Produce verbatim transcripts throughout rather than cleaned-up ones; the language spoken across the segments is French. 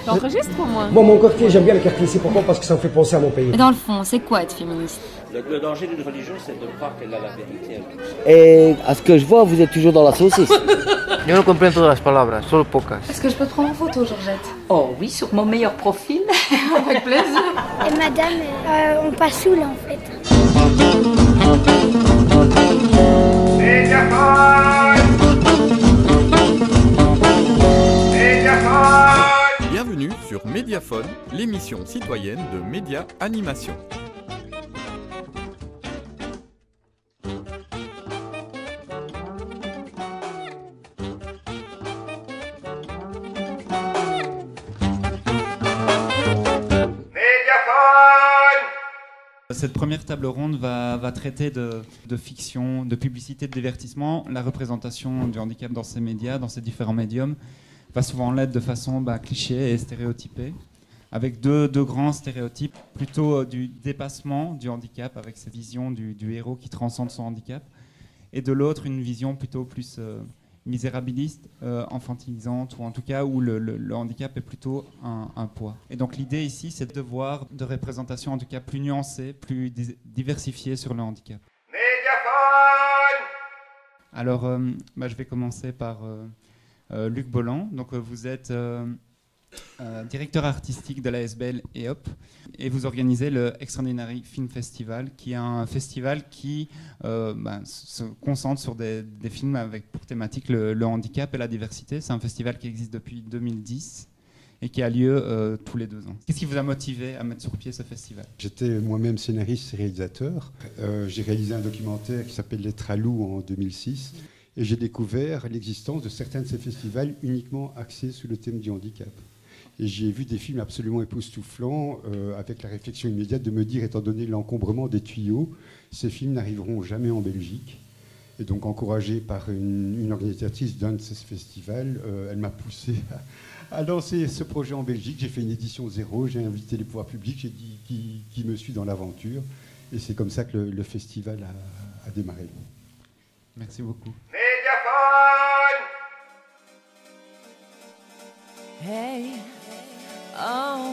T'enregistres au moins? Moi, mon quartier, j'aime bien le quartier ici. Pourquoi? Parce que ça me fait penser à mon pays. Et dans le fond, c'est quoi être féministe? Le, le danger d'une religion, c'est de croire qu'elle a la vérité. Et à ce que je vois, vous êtes toujours dans la saucisse. Yo no comprendo todas las palabras, solo pocas. Est-ce que je peux te prendre en photo, Georgette? Oh oui, sur mon meilleur profil. Avec plaisir. Et madame, euh, on passe où là en fait? Bienvenue sur Médiaphone, l'émission citoyenne de Média Animation. Cette première table ronde va, va traiter de, de fiction, de publicité, de divertissement. La représentation du handicap dans ces médias, dans ces différents médiums, va souvent l'être de façon bah, cliché et stéréotypée, avec deux, deux grands stéréotypes, plutôt du dépassement du handicap, avec cette vision du, du héros qui transcende son handicap, et de l'autre, une vision plutôt plus euh, misérabiliste, euh, infantilisante, ou en tout cas où le, le, le handicap est plutôt un, un poids. Et donc l'idée ici, c'est de voir de représentations en tout cas plus nuancées, plus di- diversifiées sur le handicap. Médiaphone. Alors, euh, bah, je vais commencer par euh, euh, Luc Bolland. Donc euh, vous êtes euh, euh, directeur artistique de l'A S B L E O P et vous organisez le Extraordinary Film Festival, qui est un festival qui euh, bah, se concentre sur des, des films avec pour thématique le, le handicap et la diversité. C'est un festival qui existe depuis deux mille dix et qui a lieu euh, tous les deux ans. Qu'est-ce qui vous a motivé à mettre sur pied ce festival? J'étais moi-même scénariste et réalisateur. Euh, j'ai réalisé un documentaire qui s'appelle Les Tralous en deux mille six et j'ai découvert l'existence de certains de ces festivals uniquement axés sur le thème du handicap. Et j'y ai vu des films absolument époustouflants, euh, avec la réflexion immédiate de me dire, étant donné l'encombrement des tuyaux, ces films n'arriveront jamais en Belgique. Et donc, encouragé par une, une organisatrice d'un de ces festivals, euh, elle m'a poussé à, à lancer ce projet en Belgique. J'ai fait une édition zéro, j'ai invité les pouvoirs publics, j'ai dit qui, qui me suit dans l'aventure. Et c'est comme ça que le, le festival a, a démarré. Merci beaucoup. Médiaphone. Hey, oh.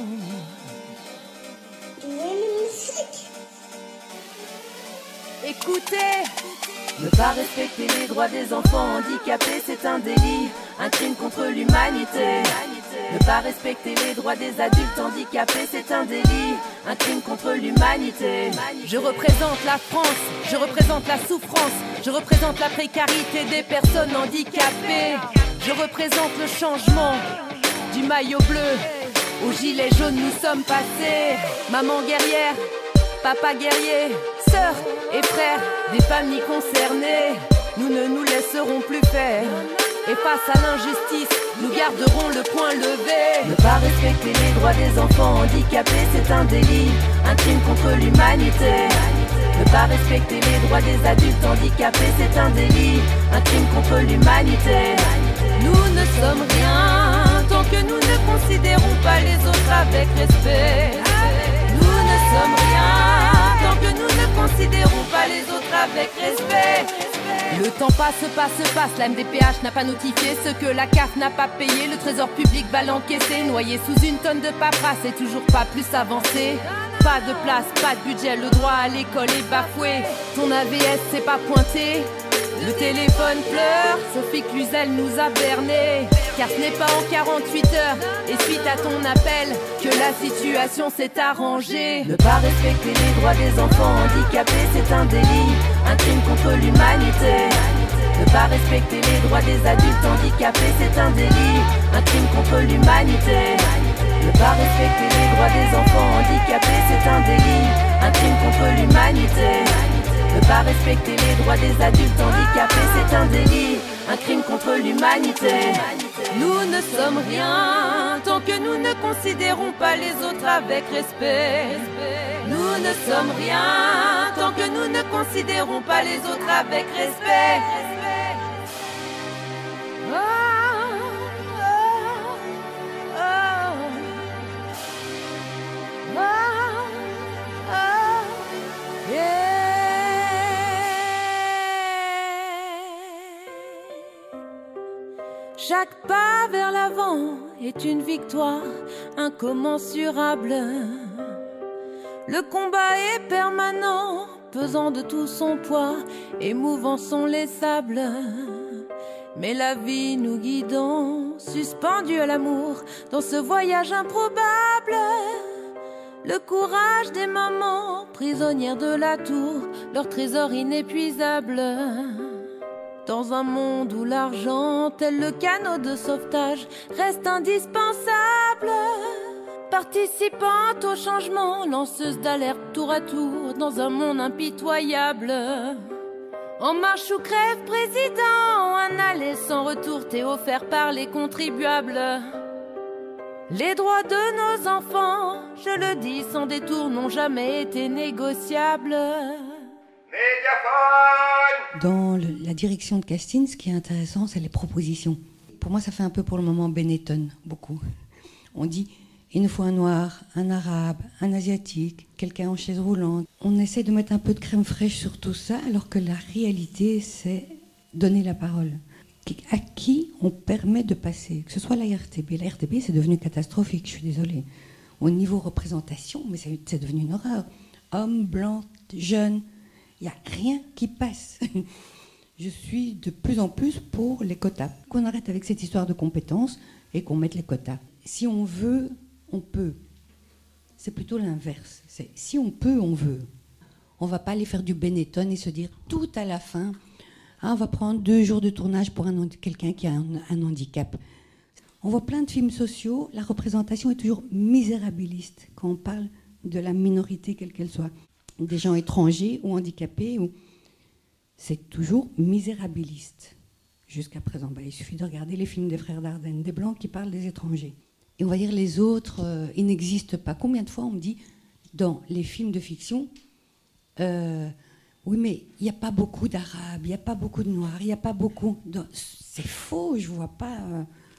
Écoutez, ne pas respecter les droits des enfants handicapés, c'est un délit, un crime contre l'humanité. Ne pas respecter les droits des adultes handicapés, c'est un délit, un crime contre l'humanité. Je représente la France, je représente la souffrance, je représente la précarité des personnes handicapées. Je représente le changement du maillot bleu au gilet jaune, nous sommes passés. Maman guerrière, papa guerrier, sœurs et frères des familles concernées, nous ne nous laisserons plus faire. Et face à l'injustice, nous garderons le poing levé. Ne pas respecter les droits des enfants handicapés, c'est un délit, un crime contre l'humanité. Ne pas respecter les droits des adultes handicapés, c'est un délit, un crime contre l'humanité. Nous ne sommes rien tant que nous ne considérons pas les autres avec respect. Nous ne sommes rien tant que nous ne considérons pas les autres avec respect. Le temps passe, passe, passe, la M D P H n'a pas notifié ce que la C A F n'a pas payé. Le trésor public va l'encaisser, noyé sous une tonne de paperasse et toujours pas plus avancé. Pas de place, pas de budget, le droit à l'école est bafoué. Ton A V S s'est pas pointé, le téléphone pleure, Sophie Cluzel nous a bernés. Car ce n'est pas en quarante-huit heures et suite à ton appel que la situation s'est arrangée. Ne pas respecter les droits des enfants handicapés, c'est un délit, un crime contre l'humanité. Ne pas respecter les droits des adultes handicapés, c'est un délit, un crime contre l'humanité. Ne pas respecter les droits des enfants handicapés, c'est un délit, un crime contre l'humanité. Ne pas respecter les droits des adultes handicapés, c'est un délit, un crime contre l'humanité. Nous ne sommes rien tant que nous ne considérons pas les autres avec respect. Nous ne sommes rien tant que nous ne considérons pas les autres avec respect. Oh, oh, oh, oh, oh, yeah. Chaque pas vers l'avant est une victoire incommensurable. Le combat est permanent, pesant de tout son poids, émouvant sont les sables. Mais la vie nous guidant, suspendus à l'amour, dans ce voyage improbable. Le courage des mamans, prisonnières de la tour, leur trésor inépuisable. Dans un monde où l'argent, tel le canot de sauvetage, reste indispensable. Participante au changement, lanceuse d'alerte tour à tour, dans un monde impitoyable. En marche ou crève président, un aller sans retour t'est offert par les contribuables. Les droits de nos enfants, je le dis sans détour, n'ont jamais été négociables. Dans le, la direction de casting, ce qui est intéressant, c'est les propositions. Pour moi, ça fait un peu pour le moment Benetton, beaucoup. On dit, il nous faut un noir, un arabe, un asiatique, quelqu'un en chaise roulante. On essaie de mettre un peu de crème fraîche sur tout ça, alors que la réalité, c'est donner la parole. À qui on permet de passer, que ce soit la R T B. La R T B, c'est devenu catastrophique, je suis désolée. Au niveau représentation, mais c'est, c'est devenu une horreur. Hommes, blancs, jeunes, il n'y a rien qui passe. Je suis de plus en plus pour les quotas. Qu'on arrête avec cette histoire de compétences et qu'on mette les quotas. Si on veut, on peut. C'est plutôt l'inverse. C'est, si on peut, on veut. On ne va pas aller faire du Benetton et se dire tout à la fin, ah, on va prendre deux jours de tournage pour un, quelqu'un qui a un, un handicap. On voit plein de films sociaux, la représentation est toujours misérabiliste quand on parle de la minorité, quelle qu'elle soit. Des gens étrangers ou handicapés, ou... c'est toujours misérabiliste. Jusqu'à présent, bah, il suffit de regarder les films des frères Dardenne, des Blancs qui parlent des étrangers. Et on va dire les autres, euh, ils n'existent pas. Combien de fois on me dit, dans les films de fiction, euh, oui, mais il n'y a pas beaucoup d'Arabes, il n'y a pas beaucoup de Noirs, il n'y a pas beaucoup... De... C'est faux, je ne vois pas... Euh...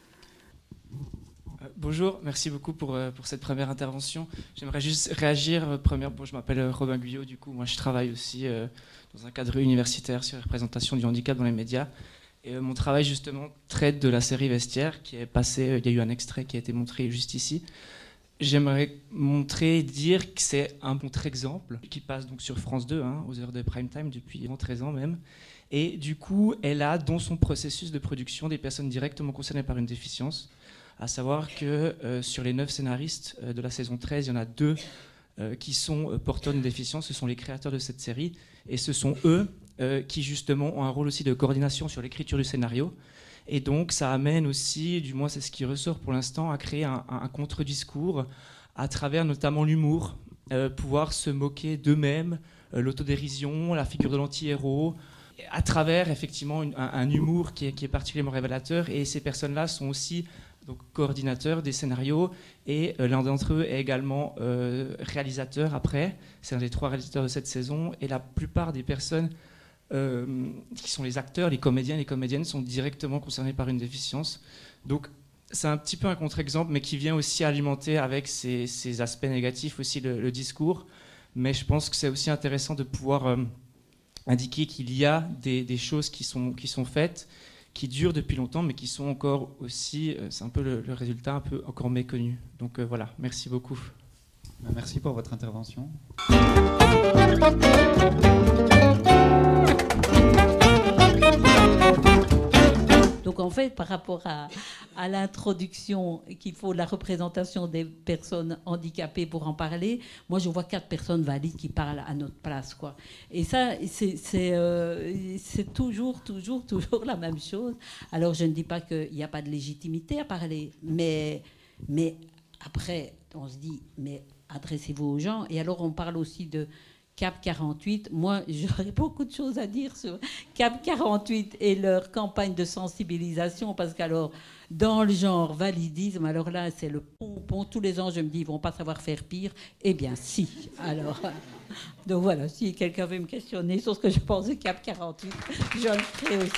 Euh, bonjour, merci beaucoup pour, euh, pour cette première intervention. J'aimerais juste réagir. Euh, première, bon, je m'appelle euh, Robin Guyot, du coup, moi je travaille aussi euh, dans un cadre universitaire sur la représentation du handicap dans les médias. Et euh, mon travail, justement, traite de la série Vestiaire, qui est passée, euh, il y a eu un extrait qui a été montré juste ici. J'aimerais montrer, dire que c'est un contre-exemple qui passe donc sur France deux, hein, aux heures de prime time, depuis treize ans même. Et du coup, elle a dans son processus de production des personnes directement concernées par une déficience. À savoir que euh, sur les neuf scénaristes euh, de la saison treize, il y en a deux euh, qui sont euh, porteurs d'une déficience. Ce sont les créateurs de cette série. Et ce sont eux euh, qui, justement, ont un rôle aussi de coordination sur l'écriture du scénario. Et donc, ça amène aussi, du moins c'est ce qui ressort pour l'instant, à créer un, un, un contre-discours à travers notamment l'humour, euh, pouvoir se moquer d'eux-mêmes, euh, l'autodérision, la figure de l'anti-héros, à travers effectivement une, un, un humour qui est, qui est particulièrement révélateur. Et ces personnes-là sont aussi donc, coordinateurs des scénarios et euh, l'un d'entre eux est également euh, réalisateur après. C'est un des trois réalisateurs de cette saison. Et la plupart des personnes Euh, qui sont les acteurs, les comédiens, les comédiennes sont directement concernés par une déficience. Donc c'est un petit peu un contre-exemple, mais qui vient aussi alimenter avec ses, ses aspects négatifs aussi le, le discours. Mais je pense que c'est aussi intéressant de pouvoir euh, indiquer qu'il y a des, des choses qui sont, qui sont faites, qui durent depuis longtemps, mais qui sont encore aussi, euh, c'est un peu le, le résultat un peu encore méconnu. Donc euh, voilà, merci beaucoup. Merci pour votre intervention. Donc en fait, par rapport à, à l'introduction, qu'il faut la représentation des personnes handicapées pour en parler, moi je vois quatre personnes valides qui parlent à notre place, quoi. Et ça, c'est, c'est, euh, c'est toujours, toujours, toujours la même chose. Alors je ne dis pas qu'il n'y a pas de légitimité à parler, mais, mais après, on se dit, mais adressez-vous aux gens. Et alors on parle aussi de Cap quarante-huit, moi j'aurais beaucoup de choses à dire sur Cap quarante-huit et leur campagne de sensibilisation, parce qu'alors dans le genre validisme, alors là c'est le pompon, tous les ans je me dis ils vont pas savoir faire pire, eh bien si, alors donc voilà, si quelqu'un veut me questionner sur ce que je pense de Cap quarante-huit, je le ferai aussi.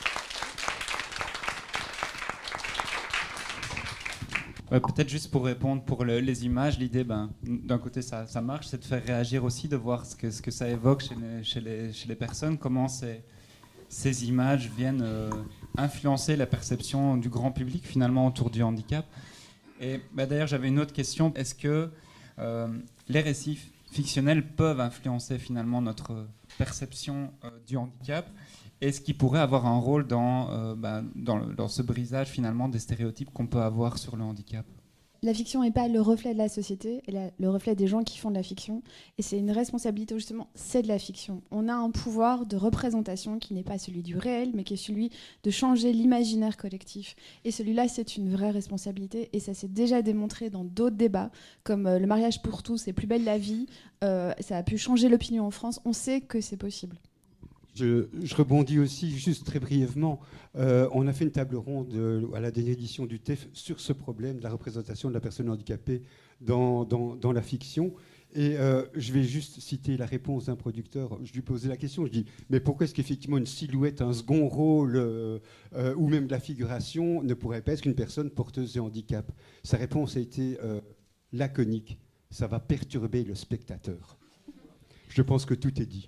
Ouais, peut-être juste pour répondre pour le, les images, l'idée, ben, d'un côté ça, ça marche, c'est de faire réagir aussi, de voir ce que, ce que ça évoque chez les, chez les, chez les personnes, comment ces, ces images viennent, euh, influencer la perception du grand public finalement autour du handicap. Et bah, d'ailleurs, j'avais une autre question. Est-ce que euh, les récits fictionnels peuvent influencer finalement notre perception euh, du handicap? Est-ce qu'ils pourraient avoir un rôle dans, euh, bah, dans, le, dans ce brisage finalement des stéréotypes qu'on peut avoir sur le handicap? La fiction n'est pas le reflet de la société, elle est le reflet des gens qui font de la fiction. Et c'est une responsabilité, justement, c'est de la fiction. On a un pouvoir de représentation qui n'est pas celui du réel, mais qui est celui de changer l'imaginaire collectif. Et celui-là, c'est une vraie responsabilité. Et ça s'est déjà démontré dans d'autres débats, comme euh, le mariage pour tous et Plus belle la vie. Euh, ça a pu changer l'opinion en France. On sait que c'est possible. Je, je rebondis aussi, juste très brièvement. Euh, on a fait une table ronde euh, à la dernière édition du T E F sur ce problème de la représentation de la personne handicapée dans, dans, dans la fiction. Et euh, je vais juste citer la réponse d'un producteur. Je lui posais la question, je dis, mais pourquoi est-ce qu'effectivement une silhouette, un second rôle euh, euh, ou même de la figuration ne pourrait pas être une personne porteuse de handicap? Sa réponse a été euh, laconique. Ça va perturber le spectateur. Je pense que tout est dit.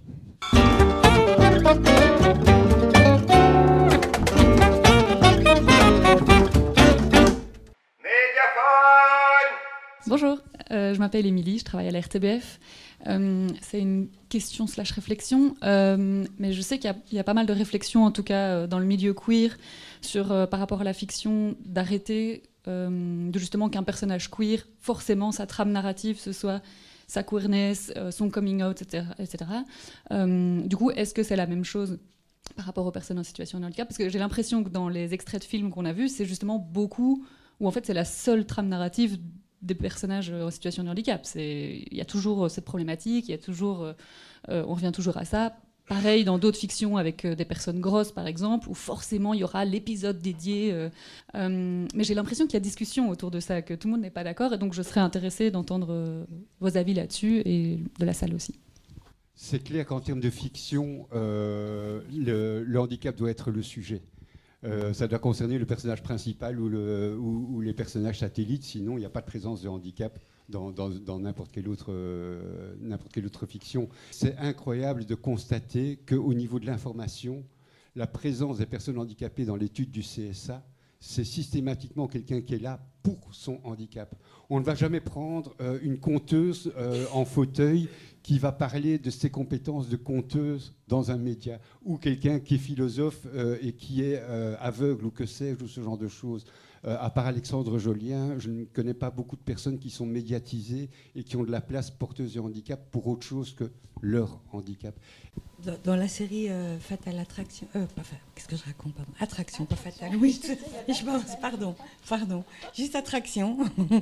Bonjour, euh, je m'appelle Émilie, je travaille à la R T B F. Euh, c'est une question slash réflexion, euh, mais je sais qu'il y, y a pas mal de réflexions, en tout cas euh, dans le milieu queer, sur, euh, par rapport à la fiction, d'arrêter euh, de justement qu'un personnage queer, forcément sa trame narrative, ce soit sa queerness, euh, son coming out, et cetera et cetera. Euh, du coup, est-ce que c'est la même chose par rapport aux personnes en situation de handicap? Parce que j'ai l'impression que dans les extraits de films qu'on a vus, c'est justement beaucoup où en fait c'est la seule trame narrative des personnages en situation de handicap. Il y a toujours cette problématique, il y a toujours, euh, on revient toujours à ça. Pareil dans d'autres fictions avec euh, des personnes grosses, par exemple, où forcément il y aura l'épisode dédié. Euh, euh, mais j'ai l'impression qu'il y a discussion autour de ça, que tout le monde n'est pas d'accord, et donc je serais intéressée d'entendre euh, vos avis là-dessus, et de la salle aussi. C'est clair qu'en termes de fiction, euh, le, le handicap doit être le sujet. Euh, ça doit concerner le personnage principal ou, le, ou, ou les personnages satellites, sinon il n'y a pas de présence de handicap dans, dans, dans n'importe quelle autre, euh, n'importe quelle autre fiction. C'est incroyable de constater qu'au niveau de l'information, la présence des personnes handicapées dans l'étude du C S A, c'est systématiquement quelqu'un qui est là pour son handicap. On ne va jamais prendre euh, une conteuse euh, en fauteuil qui va parler de ses compétences de conteuse dans un média, ou quelqu'un qui est philosophe euh, et qui est euh, aveugle, ou que sais-je, ou ce genre de choses. Euh, à part Alexandre Jolien, je ne connais pas beaucoup de personnes qui sont médiatisées et qui ont de la place porteuse de handicap pour autre chose que leur handicap. Dans, dans la série euh, Fatal Attraction, euh, pas fa- qu'est-ce que je raconte, pardon, Attraction, pas Fatal, oui, je, je pense, pardon, pardon, juste Attraction,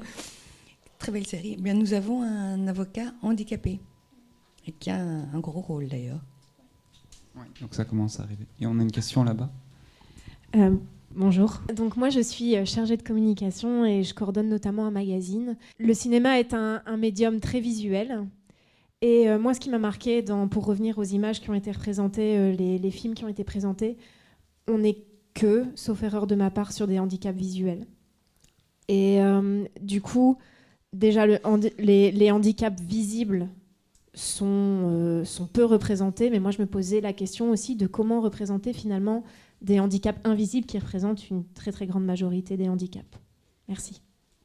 très belle série. Eh bien, nous avons un avocat handicapé, et qui a un, un gros rôle d'ailleurs. Ouais, donc ça commence à arriver. Et on a une question là-bas. Euh, bonjour. Donc moi je suis chargée de communication et je coordonne notamment un magazine. Le cinéma est un, un médium très visuel. Et euh, moi ce qui m'a marqué, dans, pour revenir aux images qui ont été représentées, euh, les, les films qui ont été présentés, on n'est que, sauf erreur de ma part, sur des handicaps visuels. Et euh, du coup, déjà le, handi- les, les handicaps visibles sont, euh, sont peu représentés, mais moi je me posais la question aussi de comment représenter finalement des handicaps invisibles qui représentent une très très grande majorité des handicaps. Merci.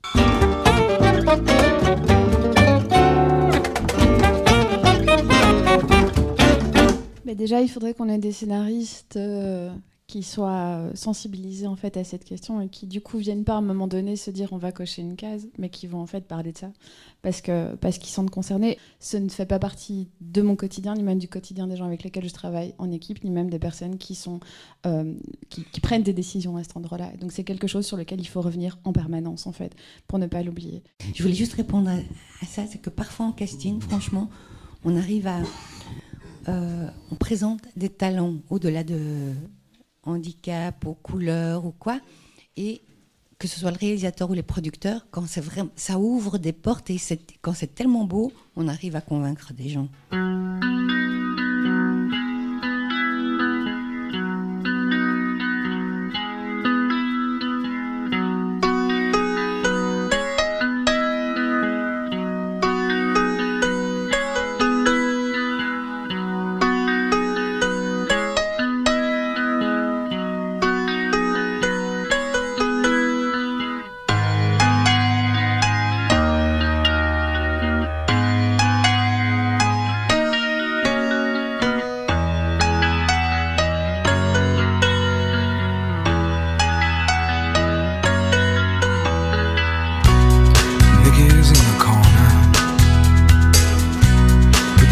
Mais déjà, il faudrait qu'on ait des scénaristes euh, qui soient sensibilisés en fait à cette question et qui du coup viennent pas à un moment donné se dire on va cocher une case, mais qui vont en fait parler de ça parce que parce qu'ils sont concernés. Ce ne fait pas partie de mon quotidien ni même du quotidien des gens avec lesquels je travaille en équipe, ni même des personnes qui sont euh, qui, qui prennent des décisions à cet endroit-là. Donc c'est quelque chose sur lequel il faut revenir en permanence en fait pour ne pas l'oublier. Je voulais juste répondre à, à ça, c'est que parfois en casting, franchement, on arrive à euh, on présente des talents au-delà de handicap, aux couleurs ou quoi, et que ce soit le réalisateur ou les producteurs, quand c'est vraiment, ça ouvre des portes et c'est, quand c'est tellement beau, on arrive à convaincre des gens.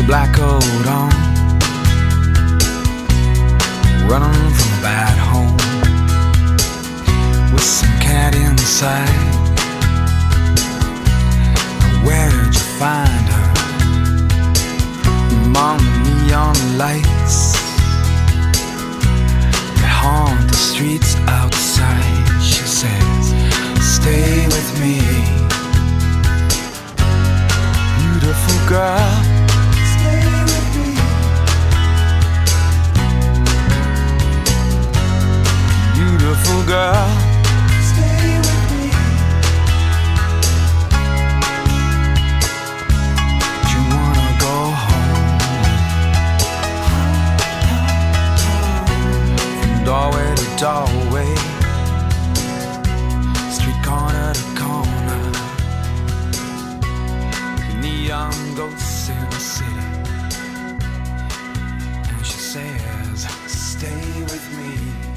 black coat on, running from a bad home, with some cat inside. Where did you find her? Among the neon lights that haunt the streets outside. She says, stay with me, beautiful girl. Stay with me, beautiful girl. Stay with me. Do you wanna go home? From doorway to doorway, street corner to corner, neon ghosts in the city. And she says, stay with me,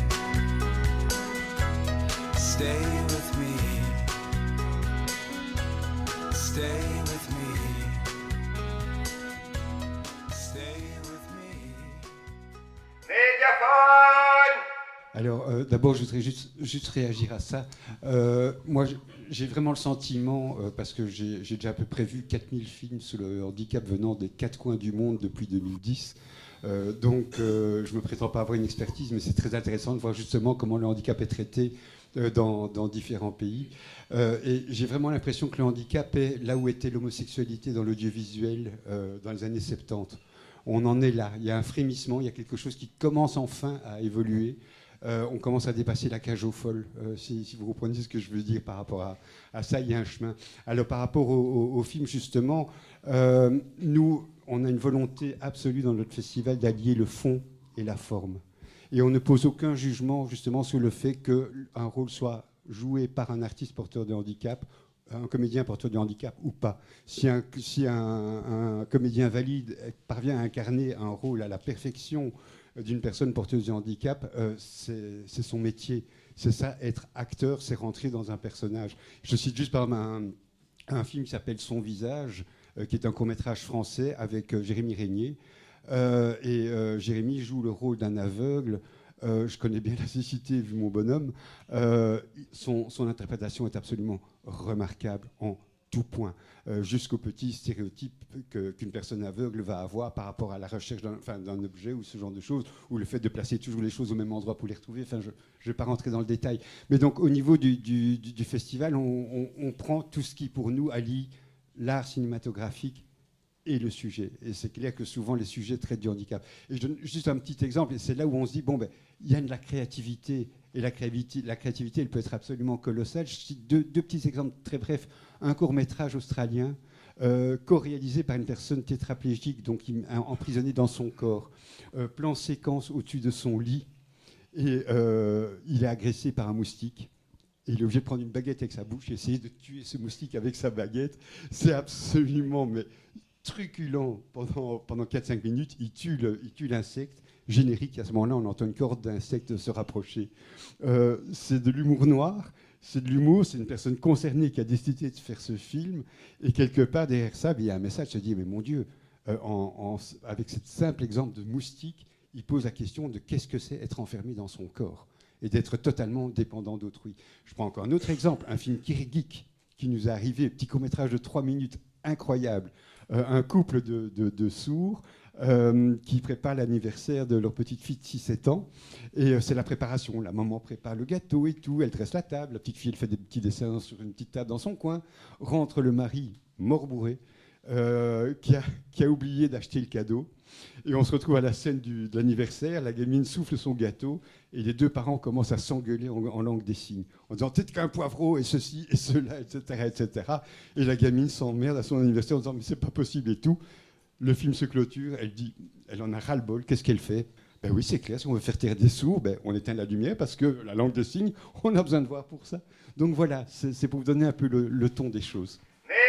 stay with me, stay with me, stay with me. Médiaphone. Alors, euh, d'abord, je voudrais juste, juste réagir à ça. Euh, moi, j'ai vraiment le sentiment, euh, parce que j'ai déjà à peu près vu quatre mille films sur le handicap venant des quatre coins du monde depuis deux mille dix. Euh, donc, euh, je ne me prétends pas avoir une expertise, mais c'est très intéressant de voir justement comment le handicap est traité euh, dans, dans différents pays. Euh, et j'ai vraiment l'impression que le handicap est là où était l'homosexualité dans l'audiovisuel euh, dans les années soixante-dix. On en est là. Il y a un frémissement, il y a quelque chose qui commence enfin à évoluer. Euh, on commence à dépasser la cage aux folles, euh, si, si vous comprenez ce que je veux dire par rapport à, à ça, il y a un chemin. Alors par rapport au, au, au film, justement, euh, nous, on a une volonté absolue dans notre festival d'allier le fond et la forme. Et on ne pose aucun jugement, justement, sur le fait qu'un rôle soit joué par un artiste porteur de handicap, un comédien porteur de handicap ou pas. Si un, si un, un comédien valide parvient à incarner un rôle à la perfection d'une personne porteuse de handicap, euh, c'est son métier. C'est ça, être acteur, c'est rentrer dans un personnage. Je cite juste par exemple un, un film qui s'appelle Son visage, euh, qui est un court-métrage français avec euh, Jérémy Régnier. Euh, et euh, Jérémy joue le rôle d'un aveugle. Euh, je connais bien la cécité vu mon bonhomme. Euh, son, son interprétation est absolument remarquable en tout point, euh, jusqu'au petit stéréotype que, qu'une personne aveugle va avoir par rapport à la recherche d'un enfin, d'un objet ou ce genre de choses, ou le fait de placer toujours les choses au même endroit pour les retrouver. Enfin, je ne vais pas rentrer dans le détail. Mais donc, au niveau du, du, du, du festival, on, on, on prend tout ce qui, pour nous, allie l'art cinématographique et le sujet. Et c'est clair que souvent, les sujets traitent du handicap. Et je donne juste un petit exemple, et c'est là où on se dit, bon, ben, il y a de la créativité, et la créativité, la créativité, elle peut être absolument colossale. Je cite deux, deux petits exemples très brefs. Un court-métrage australien, euh, co-réalisé par une personne tétraplégique, donc emprisonnée dans son corps. Euh, plan séquence au-dessus de son lit, et euh, il est agressé par un moustique. Et il est obligé de prendre une baguette avec sa bouche et essayer de tuer ce moustique avec sa baguette. C'est absolument mais, truculent. Pendant, pendant quatre à cinq minutes, il tue l'insecte. Générique, à ce moment-là, on entend une corde d'insectes se rapprocher. Euh, c'est de l'humour noir, c'est de l'humour, c'est une personne concernée qui a décidé de faire ce film. Et quelque part, derrière ça, il y a un message, se dit, mais mon Dieu, euh, en, en, avec ce simple exemple de moustique, il pose la question de qu'est-ce que c'est être enfermé dans son corps et d'être totalement dépendant d'autrui. Je prends encore un autre exemple, un film Kirgik qui nous est arrivé, petit court-métrage de trois minutes, incroyable. Euh, un couple de, de, de sourds euh, qui prépare l'anniversaire de leur petite fille de six sept ans. Et euh, c'est la préparation. La maman prépare le gâteau et tout, elle dresse la table. La petite fille, elle fait des petits dessins sur une petite table dans son coin. Rentre le mari, mort bourré, euh, qui, a, qui a oublié d'acheter le cadeau. Et on se retrouve à la scène du, de l'anniversaire, la gamine souffle son gâteau et les deux parents commencent à s'engueuler en, en langue des signes, en disant « T'es qu'un poivreau » et ceci et cela, et cetera, et cetera. Et la gamine s'emmerde à son anniversaire en disant « Mais c'est pas possible » et tout. Le film se clôture, elle dit, elle en a ras-le-bol, qu'est-ce qu'elle fait? Ben oui, c'est clair, si on veut faire taire des sourds, ben on éteint la lumière parce que la langue des signes, on a besoin de voir pour ça. Donc voilà, c'est pour vous donner un peu le, le ton des choses.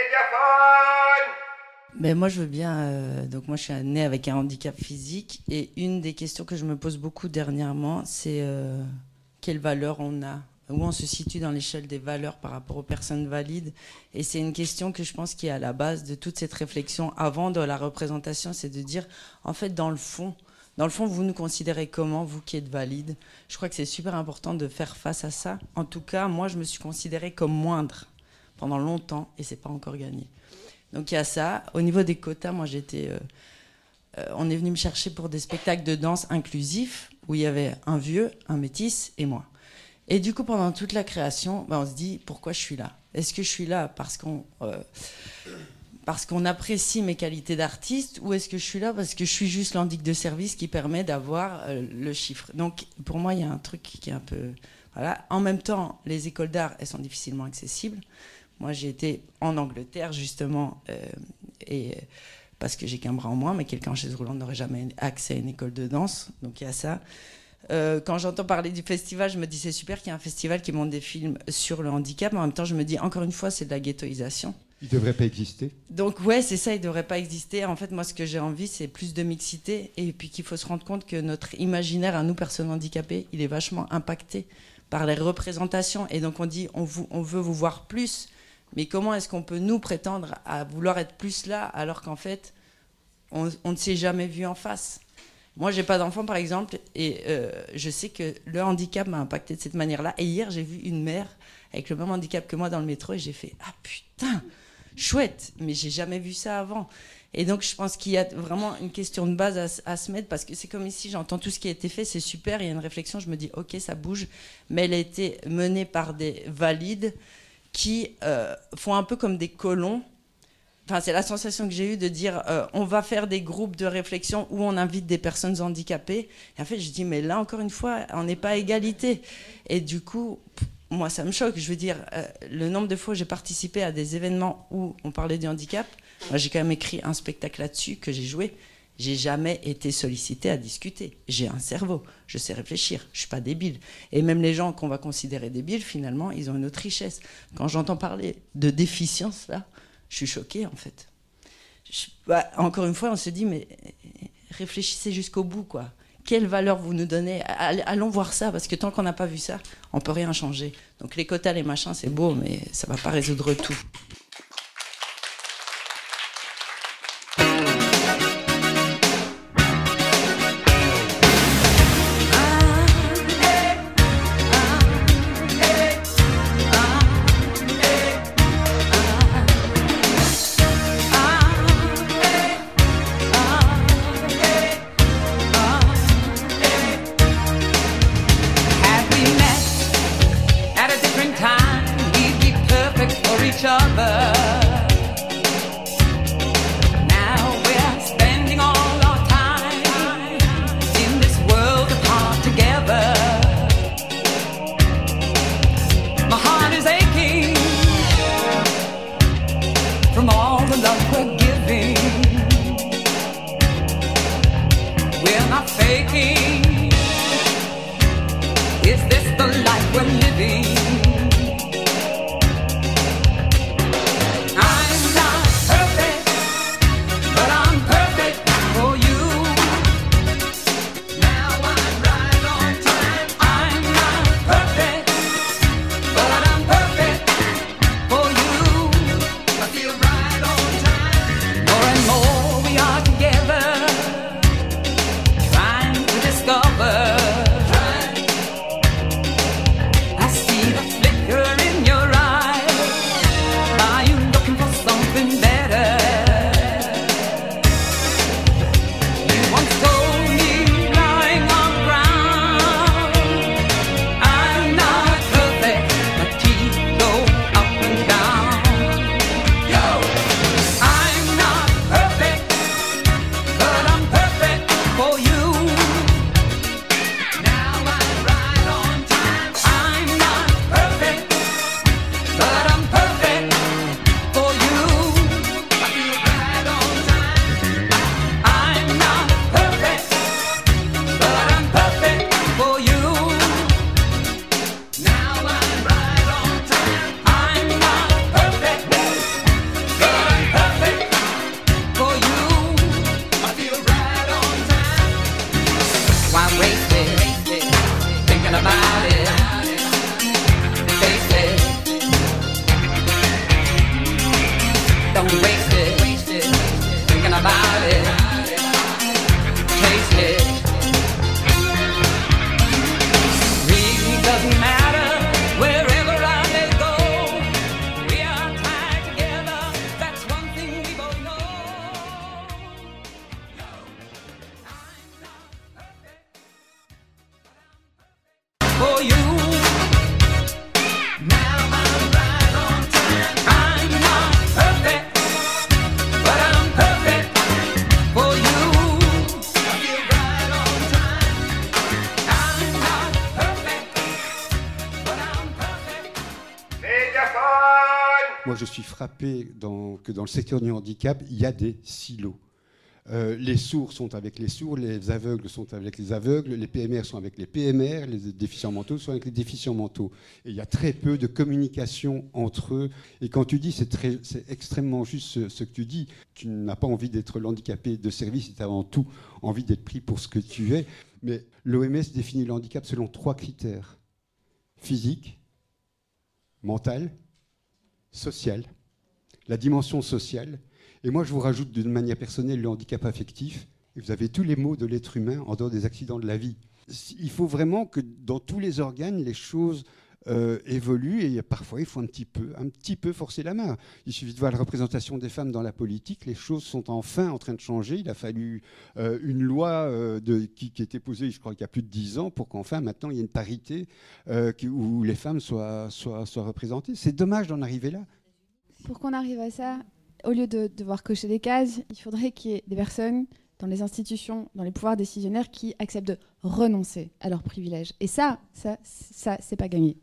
Ben moi je veux bien, euh, donc moi je suis née avec un handicap physique et une des questions que je me pose beaucoup dernièrement c'est euh, quelle valeur on a où on se situe dans l'échelle des valeurs par rapport aux personnes valides. Et c'est une question que je pense qui est à la base de toute cette réflexion avant de la représentation, c'est de dire, en fait, dans le fond, dans le fond, vous nous considérez comment, vous qui êtes valide? Je crois que c'est super important de faire face à ça. En tout cas, moi, je me suis considérée comme moindre pendant longtemps, et c'est pas encore gagné. Donc il y a ça. Au niveau des quotas, moi, j'étais... Euh, euh, on est venu me chercher pour des spectacles de danse inclusifs, où il y avait un vieux, un métis et moi. Et du coup, pendant toute la création, ben, on se dit, pourquoi je suis là? Est-ce que je suis là parce qu'on euh, parce qu'on apprécie mes qualités d'artiste, ou est-ce que je suis là parce que je suis juste l'handic de service qui permet d'avoir euh, le chiffre? Donc, pour moi, il y a un truc qui est un peu... Voilà. En même temps, les écoles d'art, elles sont difficilement accessibles. Moi, j'ai été en Angleterre, justement, euh, et, parce que j'ai qu'un bras en moins, mais quelqu'un en chaise roulante n'aurait jamais accès à une école de danse. Donc, il y a ça. Euh, quand j'entends parler du festival, je me dis c'est super qu'il y ait un festival qui monte des films sur le handicap, mais en même temps je me dis encore une fois c'est de la ghettoisation. Il ne devrait pas exister. Donc ouais, c'est ça, il ne devrait pas exister. En fait, moi ce que j'ai envie c'est plus de mixité, et puis qu'il faut se rendre compte que notre imaginaire à nous personnes handicapées, il est vachement impacté par les représentations, et donc on dit on, vous, on veut vous voir plus, mais comment est-ce qu'on peut nous prétendre à vouloir être plus là alors qu'en fait on, on ne s'est jamais vu en face? Moi, j'ai pas d'enfant, par exemple, et euh, je sais que le handicap m'a impacté de cette manière-là. Et hier, j'ai vu une mère avec le même handicap que moi dans le métro, et j'ai fait « Ah putain, chouette !» Mais j'ai jamais vu ça avant. Et donc, je pense qu'il y a vraiment une question de base à, à se mettre, parce que c'est comme ici, j'entends tout ce qui a été fait, c'est super, il y a une réflexion, je me dis « Ok, ça bouge », mais elle a été menée par des valides qui euh, font un peu comme des colons. Enfin, c'est la sensation que j'ai eue de dire euh, on va faire des groupes de réflexion où on invite des personnes handicapées. Et en fait, je dis mais là, encore une fois, on n'est pas à égalité. Et du coup, moi, ça me choque. Je veux dire, euh, le nombre de fois où j'ai participé à des événements où on parlait du handicap, moi, j'ai quand même écrit un spectacle là-dessus que j'ai joué. J'ai jamais été sollicitée à discuter. J'ai un cerveau, je sais réfléchir, je suis pas débile. Et même les gens qu'on va considérer débiles, finalement, ils ont une autre richesse. Quand j'entends parler de déficience, là, je suis choquée, en fait. Je, bah, encore une fois, on se dit, mais réfléchissez jusqu'au bout, quoi. Quelle valeur vous nous donnez? Allons voir ça, parce que tant qu'on n'a pas vu ça, on ne peut rien changer. Donc les quotas, les machins, c'est beau, mais ça ne va pas résoudre tout. I'm wasted, wasted, thinking about it. Taste it. Really doesn't matter wherever I may go. We are tied together. That's one thing we both know. For you. Moi, je suis frappé dans, que dans le secteur du handicap, il y a des silos. Euh, les sourds sont avec les sourds, les aveugles sont avec les aveugles, les P M R sont avec les P M R, les déficients mentaux sont avec les déficients mentaux. Et il y a très peu de communication entre eux. Et quand tu dis, c'est, très, c'est extrêmement juste ce, ce que tu dis, tu n'as pas envie d'être l'handicapé de service, tu as avant tout envie d'être pris pour ce que tu es. Mais l'O M S définit le handicap selon trois critères. Physique, mental, social. La dimension sociale. Et moi, je vous rajoute d'une manière personnelle le handicap affectif. Et vous avez tous les maux de l'être humain en dehors des accidents de la vie. Il faut vraiment que dans tous les organes, les choses euh, évoluent. Et parfois, il faut un petit peu, un petit peu forcer la main. Il suffit de voir la représentation des femmes dans la politique. Les choses sont enfin en train de changer. Il a fallu euh, une loi euh, de, qui, qui était posée, je crois, il y a plus de dix ans, pour qu'enfin, maintenant, il y ait une parité euh, qui, où les femmes soient, soient, soient représentées. C'est dommage d'en arriver là. Pour qu'on arrive à ça, au lieu de devoir cocher des cases, il faudrait qu'il y ait des personnes dans les institutions, dans les pouvoirs décisionnaires qui acceptent de renoncer à leurs privilèges. Et ça, ça, ça, c'est pas gagné.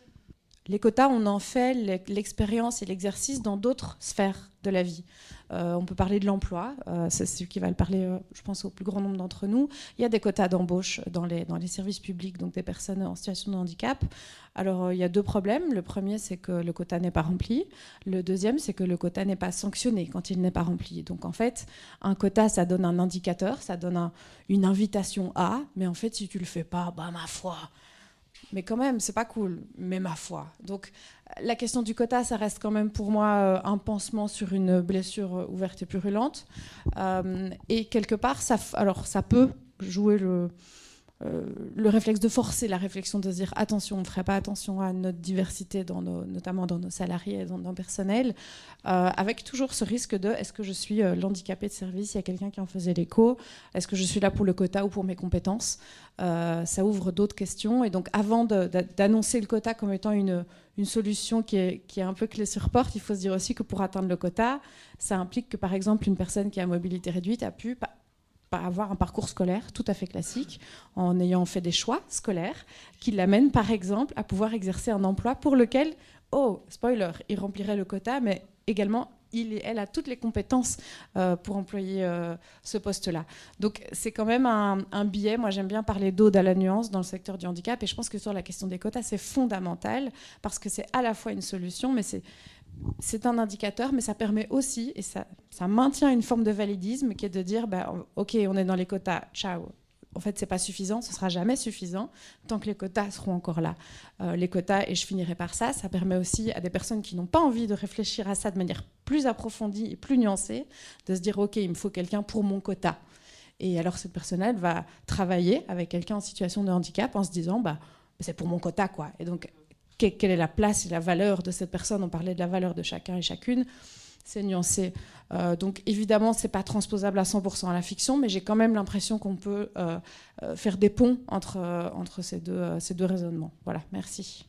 Les quotas, on en fait l'expérience et l'exercice dans d'autres sphères de la vie. Euh, on peut parler de l'emploi, euh, c'est ce qui va le parler, euh, je pense, au plus grand nombre d'entre nous. Il y a des quotas d'embauche dans les, dans les services publics, donc des personnes en situation de handicap. Alors, euh, il y a deux problèmes. Le premier, c'est que le quota n'est pas rempli. Le deuxième, c'est que le quota n'est pas sanctionné quand il n'est pas rempli. Donc, en fait, un quota, ça donne un indicateur, ça donne un, une invitation à, mais en fait, si tu le fais pas, bah, ma foi... Mais quand même, c'est pas cool, mais ma foi. Donc, la question du quota, ça reste quand même pour moi euh, un pansement sur une blessure euh, ouverte et purulente. Euh, et quelque part, ça, alors, ça peut jouer le, euh, le réflexe de forcer la réflexion, de se dire attention, on ne ferait pas attention à notre diversité, dans nos, notamment dans nos salariés et dans nos personnels, euh, avec toujours ce risque de est-ce que je suis euh, l'handicapé de service, il y a quelqu'un qui en faisait l'écho, est-ce que je suis là pour le quota ou pour mes compétences? Euh, ça ouvre d'autres questions. Et donc, avant de, de, d'annoncer le quota comme étant une, une solution qui est, qui est un peu clé sur porte, il faut se dire aussi que pour atteindre le quota, ça implique que, par exemple, une personne qui a mobilité réduite a pu pas, pas avoir un parcours scolaire tout à fait classique, en ayant fait des choix scolaires qui l'amènent, par exemple, à pouvoir exercer un emploi pour lequel, oh, spoiler, il remplirait le quota, mais également il et elle a toutes les compétences euh, pour employer euh, ce poste-là. Donc c'est quand même un, un biais. Moi j'aime bien parler d'ode à la nuance dans le secteur du handicap, et je pense que sur la question des quotas c'est fondamental, parce que c'est à la fois une solution, mais c'est, c'est un indicateur, mais ça permet aussi, et ça, ça maintient une forme de validisme qui est de dire bah, ok, on est dans les quotas, ciao. En fait, ce n'est pas suffisant, ce ne sera jamais suffisant tant que les quotas seront encore là. Euh, les quotas, et je finirai par ça, ça permet aussi à des personnes qui n'ont pas envie de réfléchir à ça de manière plus approfondie et plus nuancée, de se dire « Ok, il me faut quelqu'un pour mon quota ». Et alors, cette personne-là, elle va travailler avec quelqu'un en situation de handicap en se disant bah, « C'est pour mon quota, quoi ». Et donc, quelle est la place et la valeur de cette personne? On parlait de la valeur de chacun et chacune. C'est nuancé. Euh, donc évidemment, ce n'est pas transposable à cent pour cent à la fiction, mais j'ai quand même l'impression qu'on peut euh, euh, faire des ponts entre, euh, entre ces, deux, euh, ces deux raisonnements. Voilà, merci.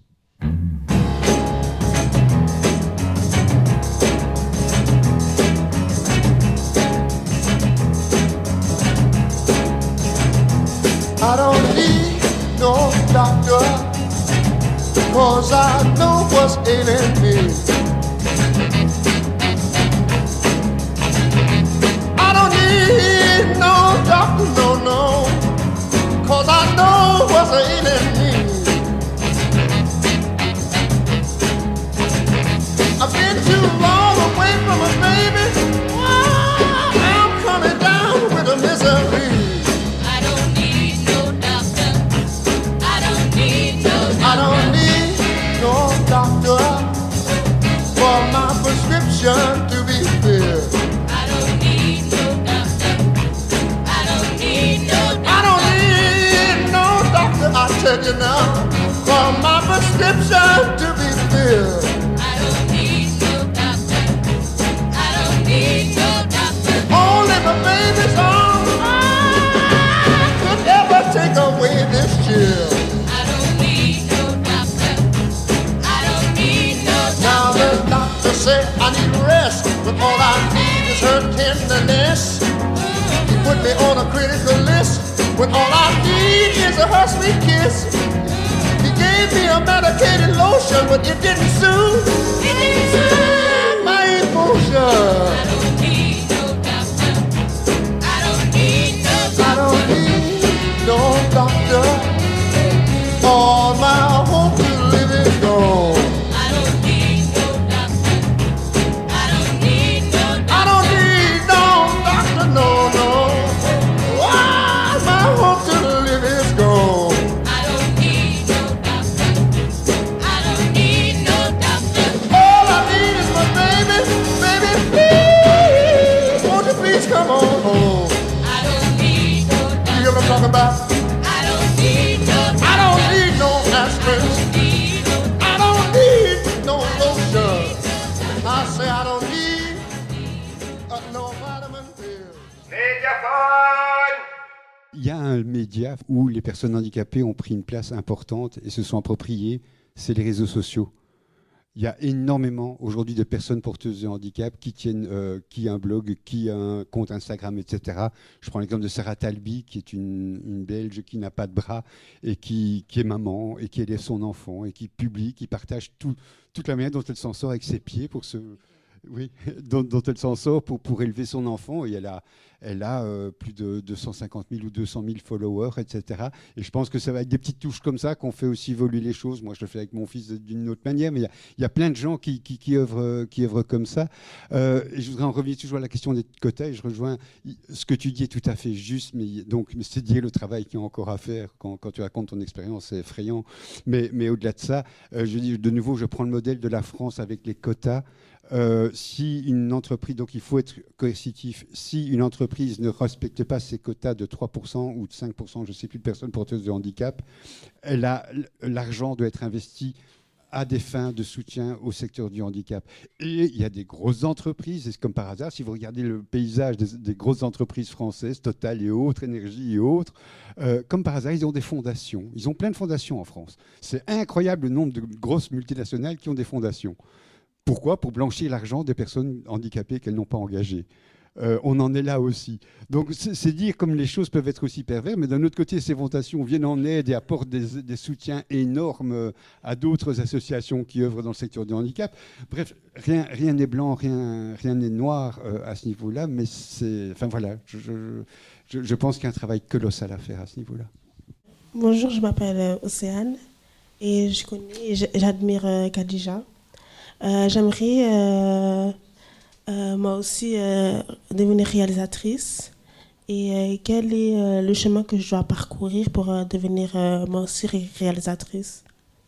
I don't need no doctor, 'cause I know what's ailing me. I don't need no doctor, no, no, 'cause I know what's ailing me. I've been too long away from a baby. Oh, I'm coming down with a misery. I don't need no doctor. I don't need no doctor. I don't need no doctor. but all I need is her tenderness. He put me on a critical list, when all I need is her sweet kiss. He gave me a medicated lotion, but it didn't soothe, it didn't soothe my emotion. I don't need no doctor. I don't need no doctor. I don't need no doctor. All my hope to live is gone. I don't need no doctor. I don't need no doctor. I don't need no doctor, no, no. All my hope to live is gone. I don't need no doctor. I don't need no doctor. All I need is my baby, baby, please. Won't you please come on home? I don't need no doctor. You hear what I'm talking about? I don't need no doctor. I don't need no aspirin. I don't need no lotion. I say I don't need uh, no vitamin pill. Médiaphone. Il y a un média où les personnes handicapées ont pris une place importante et se sont appropriées, c'est les réseaux sociaux. Il y a énormément aujourd'hui de personnes porteuses de handicap qui tiennent, euh, qui a un blog, qui a un compte Instagram, et cetera. Je prends l'exemple de Sarah Talby, qui est une, une Belge qui n'a pas de bras et qui, qui est maman et qui élève son enfant et qui publie, qui partage tout, toute la manière dont elle s'en sort avec ses pieds pour se... Oui, dont, dont elle s'en sort pour, pour élever son enfant. Et elle a, elle a euh, plus de deux cent cinquante mille ou deux cent mille followers, et cetera. Et je pense que ça va être des petites touches comme ça qu'on fait aussi évoluer les choses. Moi, je le fais avec mon fils d'une autre manière, mais il y, y a plein de gens qui, qui, qui, œuvrent, qui œuvrent comme ça. Euh, et je voudrais en revenir toujours à la question des quotas. Et je rejoins ce que tu dis est tout à fait juste. Mais donc, c'est dire le travail qu'il y a encore à faire. Quand, quand tu racontes ton expérience, c'est effrayant. Mais, mais au-delà de ça, euh, je dis de nouveau, je prends le modèle de la France avec les quotas. Euh, si une entreprise, donc il faut être coercitif, si une entreprise ne respecte pas ses quotas de trois pour cent ou de cinq pour cent, je ne sais plus, de personnes porteuses de handicap, elle a, l'argent doit être investi à des fins de soutien au secteur du handicap. Et il y a des grosses entreprises, et comme par hasard, si vous regardez le paysage des, des grosses entreprises françaises, Total et autres, Énergie et autres, euh, comme par hasard, ils ont des fondations. Ils ont plein de fondations en France. C'est incroyable le nombre de grosses multinationales qui ont des fondations. Pourquoi ? Pour blanchir l'argent des personnes handicapées qu'elles n'ont pas engagées. Euh, on en est là aussi. Donc c'est dire comme les choses peuvent être aussi pervers, mais d'un autre côté, ces fondations viennent en aide et apportent des, des soutiens énormes à d'autres associations qui œuvrent dans le secteur du handicap. Bref, rien rien n'est blanc, rien rien n'est noir euh, à ce niveau-là, mais c'est, enfin voilà, je, je, je pense qu'il y a un travail colossal à faire à ce niveau-là. Bonjour, je m'appelle Océane et je connais, j'admire euh, Khadija. Euh, j'aimerais euh, euh, moi aussi euh, devenir réalisatrice. Et euh, quel est euh, le chemin que je dois parcourir pour euh, devenir euh, moi aussi ré- réalisatrice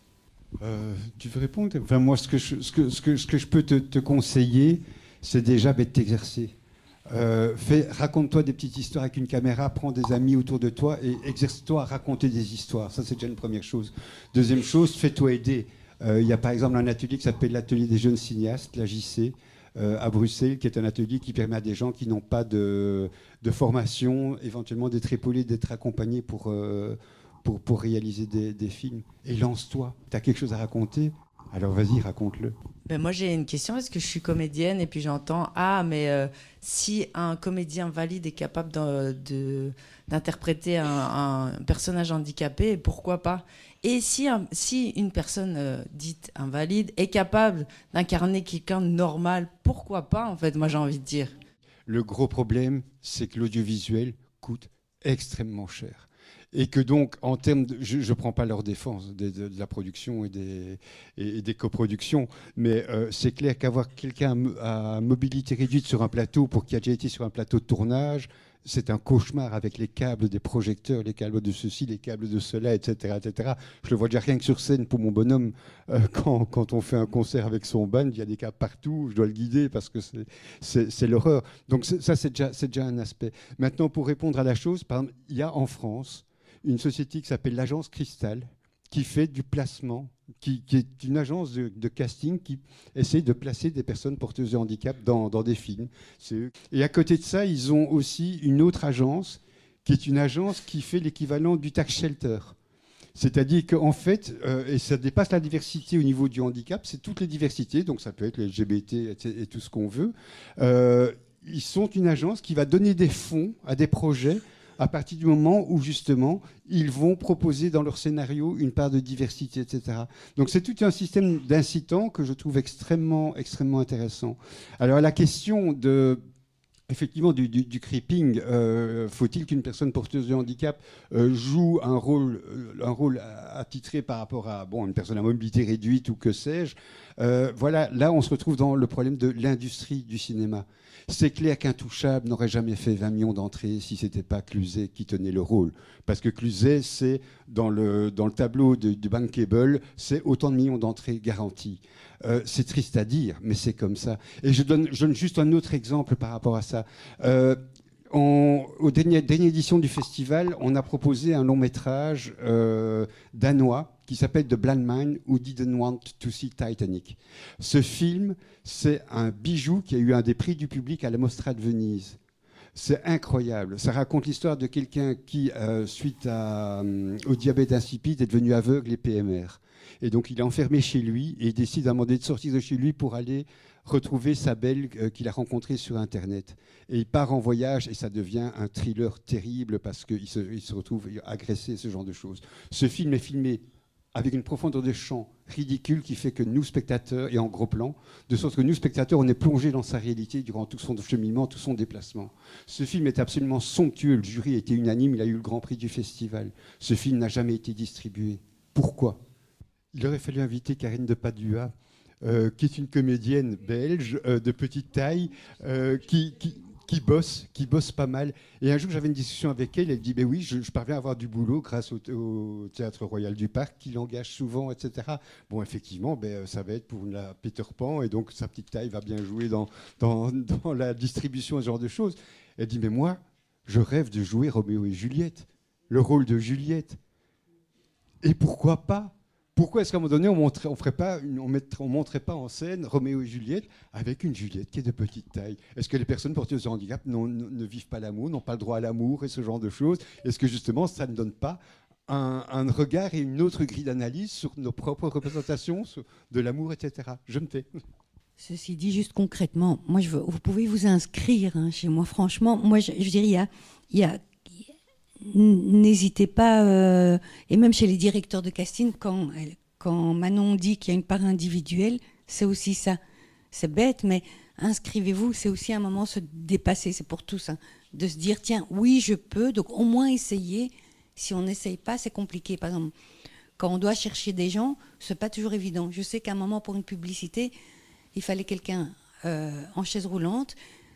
euh, Tu veux répondre ? Enfin, moi, ce que je, ce que, ce que, ce que je peux te, te conseiller, c'est déjà bah, de t'exercer. Euh, fais, raconte-toi des petites histoires avec une caméra, prends des amis autour de toi et exerce-toi à raconter des histoires. Ça, c'est déjà une première chose. Deuxième chose, fais-toi aider. Il euh, y a par exemple un atelier qui s'appelle l'atelier des jeunes cinéastes, l'A J C, euh, à Bruxelles, qui est un atelier qui permet à des gens qui n'ont pas de, de formation, éventuellement d'être épaulés, d'être accompagnés pour, euh, pour, pour réaliser des, des films. Et lance-toi. Tu as quelque chose à raconter ? Alors vas-y, raconte-le. Ben moi j'ai une question, est-ce que je suis comédienne et puis j'entends, ah mais euh, si un comédien valide est capable de, de, d'interpréter un, un personnage handicapé, pourquoi pas ? Et si, un, si une personne euh, dite invalide est capable d'incarner quelqu'un de normal, pourquoi pas en fait, moi j'ai envie de dire. Le gros problème, c'est que l'audiovisuel coûte extrêmement cher. Et que donc, en termes de, je ne prends pas leur défense de, de, de la production et des, et, et des coproductions, mais euh, c'est clair qu'avoir quelqu'un à, à mobilité réduite sur un plateau, pour qui a déjà été sur un plateau de tournage, c'est un cauchemar avec les câbles des projecteurs, les câbles de ceci, les câbles de cela, et cetera, et cetera. Je le vois déjà rien que sur scène pour mon bonhomme, euh, quand, quand on fait un concert avec son band, il y a des câbles partout, je dois le guider parce que c'est, c'est, c'est l'horreur. Donc c'est, ça, c'est déjà, c'est déjà un aspect. Maintenant, pour répondre à la chose, par exemple, il y a en France une société qui s'appelle l'Agence Cristal, qui fait du placement, qui, qui est une agence de, de casting qui essaie de placer des personnes porteuses de handicap dans, dans des films. C'est eux. Et à côté de ça, ils ont aussi une autre agence, qui est une agence qui fait l'équivalent du tax shelter. C'est-à-dire qu'en fait, euh, et ça dépasse la diversité au niveau du handicap, c'est toutes les diversités, donc ça peut être les L G B T et, et tout ce qu'on veut. Euh, ils sont une agence qui va donner des fonds à des projets à partir du moment où, justement, ils vont proposer dans leur scénario une part de diversité, et cetera. Donc c'est tout un système d'incitants que je trouve extrêmement, extrêmement intéressant. Alors la question de... Effectivement, du, du, du creeping, euh, faut-il qu'une personne porteuse de handicap euh, joue un rôle, un rôle attitré par rapport à bon, une personne à mobilité réduite ou que sais-je euh, Voilà, là, on se retrouve dans le problème de l'industrie du cinéma. C'est clair qu'Intouchable n'aurait jamais fait vingt millions d'entrées si ce n'était pas Cluzet qui tenait le rôle. Parce que Cluzet, c'est dans le, dans le tableau de, du Bankable, c'est autant de millions d'entrées garanties. Euh, c'est triste à dire, mais c'est comme ça. Et je donne, je donne juste un autre exemple par rapport à ça. Euh, on, au dernier, dernière édition du festival, on a proposé un long métrage euh, danois qui s'appelle The Blind Man Who Didn't Want to See Titanic. Ce film, c'est un bijou qui a eu un des prix du public à la Mostra de Venise. C'est incroyable. Ça raconte l'histoire de quelqu'un qui, euh, suite à, euh, au diabète insipide, est devenu aveugle et P M R. Et donc, il est enfermé chez lui et il décide à un moment donné de sortir de chez lui pour aller retrouver sa belle euh, qu'il a rencontrée sur Internet. Et il part en voyage et ça devient un thriller terrible parce qu'il se, il se retrouve agressé, ce genre de choses. Ce film est filmé avec une profondeur de champ ridicule qui fait que nous, spectateurs, et en gros plan, de sorte que nous, spectateurs, on est plongés dans sa réalité durant tout son cheminement, tout son déplacement. Ce film est absolument somptueux. Le jury était unanime, il a eu le grand prix du festival. Ce film n'a jamais été distribué. Pourquoi ? Il aurait fallu inviter Karine de Padua, euh, qui est une comédienne belge euh, de petite taille, euh, qui, qui, qui, bosse, qui bosse pas mal. Et un jour, j'avais une discussion avec elle, elle dit ben oui, je, je parviens à avoir du boulot grâce au, au Théâtre Royal du Parc, qui l'engage souvent, et cetera. Bon, effectivement, ben, ça va être pour la Peter Pan, et donc sa petite taille va bien jouer dans, dans, dans la distribution, ce genre de choses. Elle dit mais moi, je rêve de jouer Roméo et Juliette, le rôle de Juliette. Et pourquoi pas ? Pourquoi est-ce qu'à un moment donné, on ne ferait pas, une, on mettrait, on montrait pas en scène Roméo et Juliette avec une Juliette qui est de petite taille? Est-ce que les personnes porteuses de handicap ne, ne vivent pas l'amour, n'ont pas le droit à l'amour et ce genre de choses? Est-ce que justement, ça ne donne pas un, un regard et une autre grille d'analyse sur nos propres représentations de l'amour, et cetera. Je me tais. Ceci dit, juste concrètement, moi, je veux, vous pouvez vous inscrire hein, chez moi. Franchement, moi, je, je dirais, il y a... Il y a n'hésitez pas, euh, et même chez les directeurs de casting, quand, quand Manon dit qu'il y a une part individuelle, c'est aussi ça. C'est bête, mais inscrivez-vous, c'est aussi un moment se dépasser, c'est pour tous, hein, de se dire, tiens, oui, je peux, donc au moins essayer. Si on n'essaye pas, c'est compliqué. Par exemple, quand on doit chercher des gens, c'est pas toujours évident. Je sais qu'à un moment, pour une publicité, il fallait quelqu'un euh, en chaise roulante,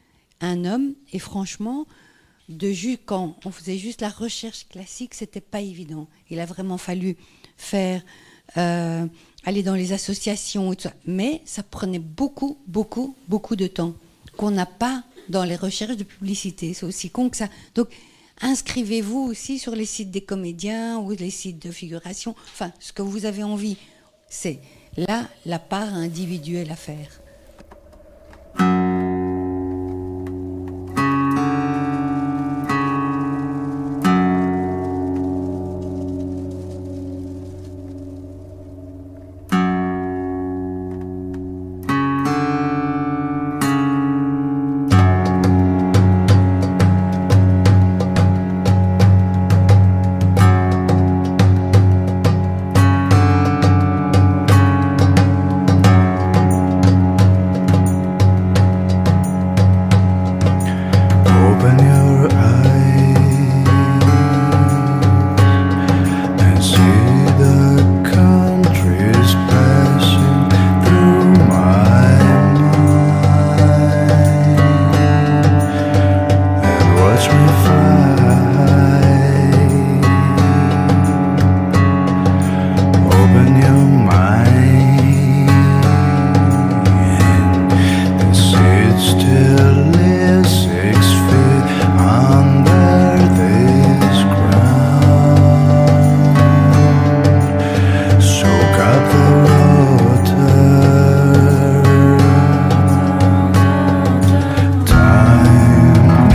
un homme, et franchement... De ju- quand on faisait juste la recherche classique, c'était pas évident. Il a vraiment fallu faire euh, aller dans les associations et tout ça. Mais ça prenait beaucoup, beaucoup, beaucoup de temps qu'on n'a pas dans les recherches de publicité. C'est aussi con que ça. Donc, inscrivez-vous aussi sur les sites des comédiens ou les sites de figuration. Enfin, ce que vous avez envie, c'est là la part individuelle à faire.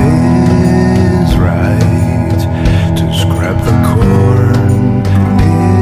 Scrap the corn.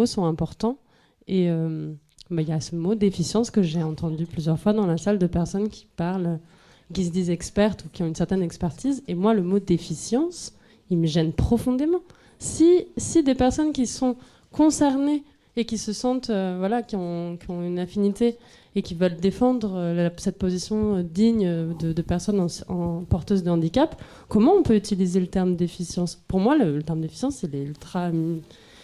mots sont importants. Et euh, bah, y a ce mot déficience que j'ai entendu plusieurs fois dans la salle de personnes qui parlent, qui se disent expertes ou qui ont une certaine expertise. Et moi, le mot déficience, il me gêne profondément. Si, si des personnes qui sont concernées et qui se sentent, euh, voilà, qui ont, qui ont une affinité et qui veulent défendre euh, la, cette position euh, digne de, de personnes en, en porteuses de handicap, comment on peut utiliser le terme déficience ? Pour moi, le, le terme déficience, il est ultra... Il,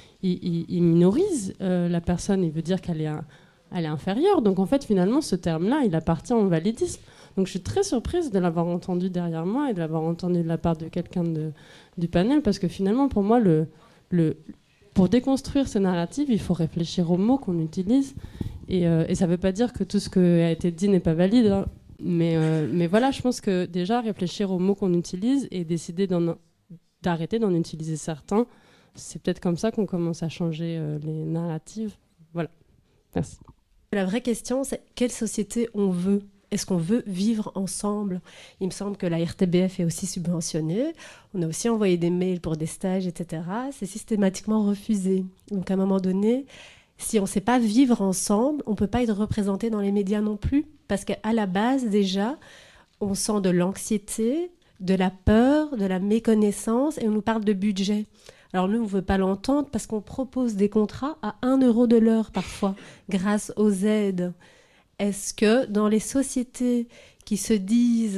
il, il minorise euh, la personne, il veut dire qu'elle est, un, elle est inférieure. Donc en fait, finalement, ce terme-là, il appartient au validisme. Donc je suis très surprise de l'avoir entendu derrière moi et de l'avoir entendu de la part de quelqu'un de, du panel, parce que finalement, pour moi, le... le pour déconstruire ce narratif, il faut réfléchir aux mots qu'on utilise. Et, euh, et ça ne veut pas dire que tout ce qui a été dit n'est pas valide. Hein. Mais, euh, mais voilà, je pense que déjà, réfléchir aux mots qu'on utilise et décider d'en, d'arrêter d'en utiliser certains, c'est peut-être comme ça qu'on commence à changer euh, les narratives. Voilà. Merci. La vraie question, c'est quelle société on veut ? Est-ce qu'on veut vivre ensemble ? Il me semble que la R T B F est aussi subventionnée. On a aussi envoyé des mails pour des stages, et cetera. C'est systématiquement refusé. Donc à un moment donné, si on ne sait pas vivre ensemble, on ne peut pas être représenté dans les médias non plus. Parce qu'à la base, déjà, on sent de l'anxiété, de la peur, de la méconnaissance, et on nous parle de budget. Alors nous, on ne veut pas l'entendre parce qu'on propose des contrats à un euro de l'heure parfois, grâce aux aides. Est-ce que dans les sociétés qui se disent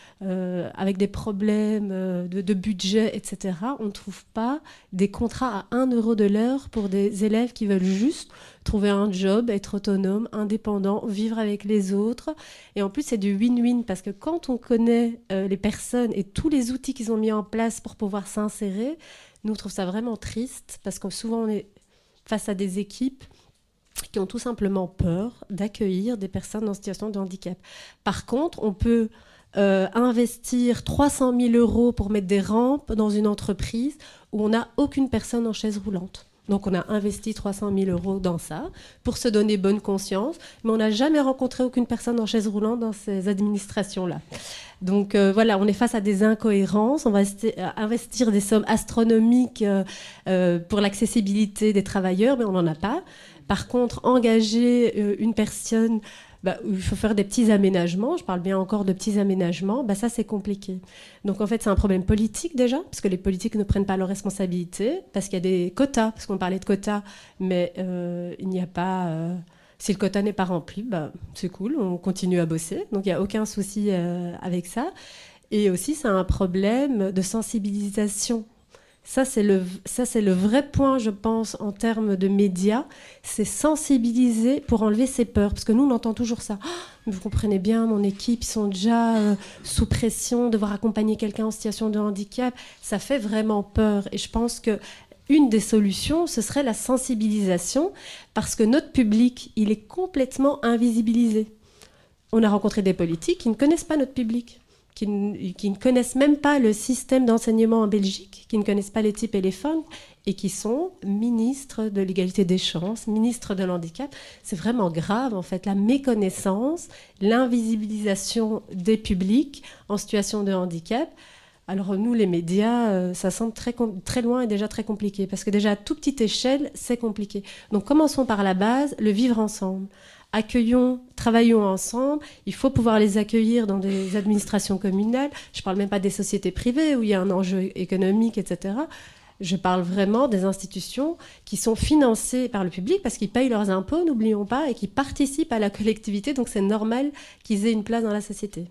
euh, avec des problèmes euh, de, de budget, et cetera, on ne trouve pas des contrats à un euro de l'heure pour des élèves qui veulent juste trouver un job, être autonome, indépendant, vivre avec les autres. Et en plus, c'est du win-win parce que quand on connaît euh, les personnes et tous les outils qu'ils ont mis en place pour pouvoir s'insérer, nous, on trouve ça vraiment triste parce que souvent, on est face à des équipes qui ont tout simplement peur d'accueillir des personnes en situation de handicap. Par contre, on peut euh, investir trois cent mille euros pour mettre des rampes dans une entreprise où on n'a aucune personne en chaise roulante. Donc on a investi trois cent mille euros dans ça pour se donner bonne conscience, mais on n'a jamais rencontré aucune personne en chaise roulante dans ces administrations-là. Donc euh, voilà, on est face à des incohérences, on va investir des sommes astronomiques euh, euh, pour l'accessibilité des travailleurs, mais on n'en a pas. Par contre, engager euh, une personne, bah, où il faut faire des petits aménagements, je parle bien encore de petits aménagements, bah, ça c'est compliqué. Donc en fait c'est un problème politique déjà, parce que les politiques ne prennent pas leurs responsabilités, parce qu'il y a des quotas, parce qu'on parlait de quotas, mais euh, il n'y a pas... Euh, si le quota n'est pas rempli, bah, c'est cool, on continue à bosser, donc il n'y a aucun souci euh, avec ça. Et aussi c'est un problème de sensibilisation. Ça c'est, le, ça, c'est le vrai point, je pense, en termes de médias, c'est sensibiliser pour enlever ses peurs. Parce que nous, on entend toujours ça. Oh, vous comprenez bien, mon équipe, ils sont déjà euh, sous pression, devoir accompagner quelqu'un en situation de handicap. Ça fait vraiment peur. Et je pense qu'une des solutions, ce serait la sensibilisation, parce que notre public, il est complètement invisibilisé. On a rencontré des politiques qui ne connaissent pas notre public. Qui ne, qui ne connaissent même pas le système d'enseignement en Belgique, qui ne connaissent pas les types et les formes, et qui sont ministres de l'égalité des chances, ministres de l'handicap. C'est vraiment grave, en fait, la méconnaissance, l'invisibilisation des publics en situation de handicap. Alors nous, les médias, euh, ça semble très, très loin et déjà très compliqué, parce que déjà, à toute petite échelle, c'est compliqué. Donc commençons par la base, le vivre ensemble. Accueillons, travaillons ensemble. Il faut pouvoir les accueillir dans des administrations communales. Je ne parle même pas des sociétés privées où il y a un enjeu économique, et cetera. Je parle vraiment des institutions qui sont financées par le public parce qu'ils payent leurs impôts, n'oublions pas, et qui participent à la collectivité. Donc c'est normal qu'ils aient une place dans la société.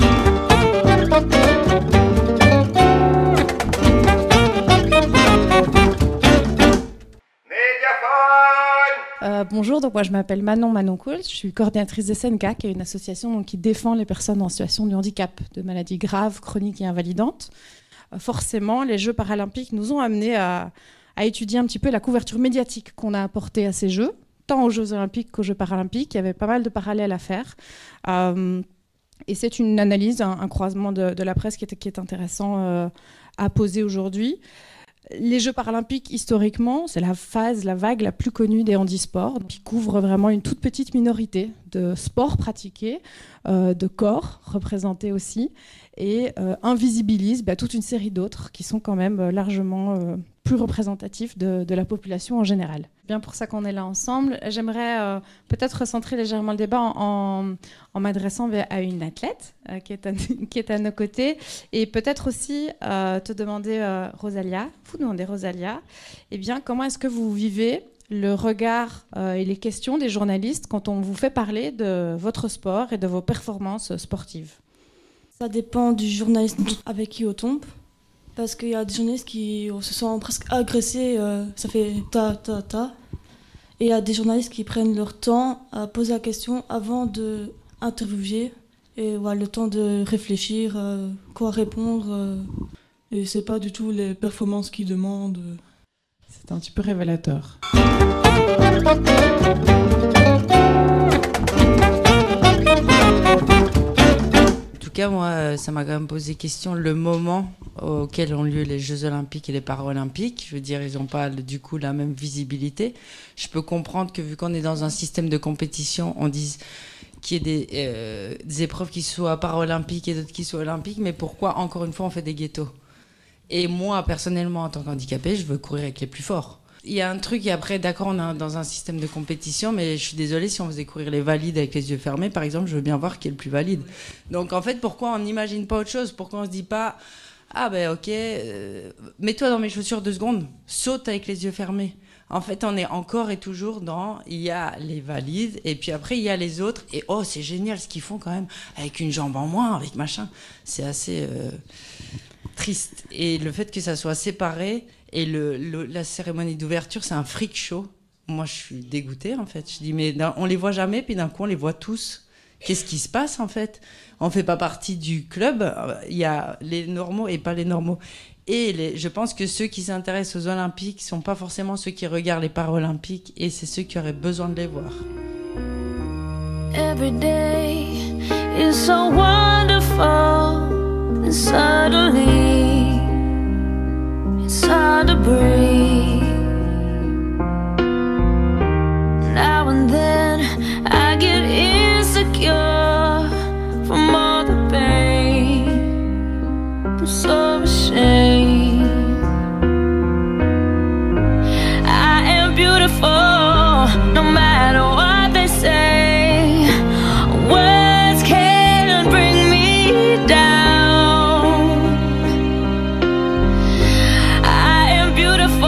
Euh, bonjour, donc moi je m'appelle Manon Manon Coul, je suis coordinatrice des S N C A, qui est une association donc, qui défend les personnes en situation de handicap, de maladies graves, chroniques et invalidantes. Euh, forcément, les Jeux paralympiques nous ont amenés à, à étudier un petit peu la couverture médiatique qu'on a apportée à ces Jeux, tant aux Jeux olympiques qu'aux Jeux paralympiques. Il y avait pas mal de parallèles à faire. Euh, et c'est une analyse, un, un croisement de, de la presse qui est, qui est intéressant euh, à poser aujourd'hui. Les Jeux paralympiques, historiquement, c'est la phase, la vague la plus connue des handisports, qui couvre vraiment une toute petite minorité de sports pratiqués, euh, de corps représentés aussi, et euh, invisibilise bah, toute une série d'autres qui sont quand même largement euh, plus représentatifs de, de la population en général. Bien pour ça qu'on est là ensemble. J'aimerais euh, peut-être recentrer légèrement le débat en, en, en m'adressant à une athlète euh, qui, est à, qui est à nos côtés et peut-être aussi euh, te demander, euh, Rosalia, vous demander Rosalia, eh bien, comment est-ce que vous vivez le regard euh, et les questions des journalistes quand on vous fait parler de votre sport et de vos performances sportives? Ça dépend du journaliste avec qui on tombe. Parce qu'il y a des journalistes qui se sentent presque agressés, euh, ça fait ta, ta, ta. Et il y a des journalistes qui prennent leur temps à poser la question avant d'interviewer. Et voilà, le temps de réfléchir, euh, quoi répondre. Euh. Et c'est pas du tout les performances qu'ils demandent. C'est un petit peu révélateur. En tout cas, moi, ça m'a quand même posé question le moment auquel ont lieu les Jeux Olympiques et les Paralympiques. Je veux dire, ils n'ont pas du coup la même visibilité. Je peux comprendre que vu qu'on est dans un système de compétition, on dise qu'il y ait des, euh, des épreuves qui soient paralympiques et d'autres qui soient olympiques, mais pourquoi, encore une fois, on fait des ghettos? Et moi, personnellement, en tant qu'handicapé, je veux courir avec les plus forts. Il y a un truc, et après, d'accord, on est dans un système de compétition, mais je suis désolée, si on faisait courir les valides avec les yeux fermés, par exemple, je veux bien voir qui est le plus valide. Donc, en fait, pourquoi on n'imagine pas autre chose? Pourquoi on se dit pas, ah ben ok, euh, mets-toi dans mes chaussures deux secondes, saute avec les yeux fermés. En fait, on est encore et toujours dans, il y a les valides, et puis après, il y a les autres, et oh, c'est génial ce qu'ils font quand même, avec une jambe en moins, avec machin. C'est assez euh, triste. Et le fait que ça soit séparé, et le, le, la cérémonie d'ouverture, c'est un freak show. Moi, je suis dégoûtée, en fait. Je dis, mais on les voit jamais, puis d'un coup, on les voit tous. Qu'est-ce qui se passe, en fait? On ne fait pas partie du club. Il y a les normaux et pas les normaux. Et les, je pense que ceux qui s'intéressent aux Olympiques ne sont pas forcément ceux qui regardent les Paralympiques, et c'est ceux qui auraient besoin de les voir. Every day is so wonderful, and suddenly it's hard to breathe. Now and then I get insecure from all the pain. I'm so ashamed. I am beautiful, no matter what they say. Words can't bring me down. I am beautiful.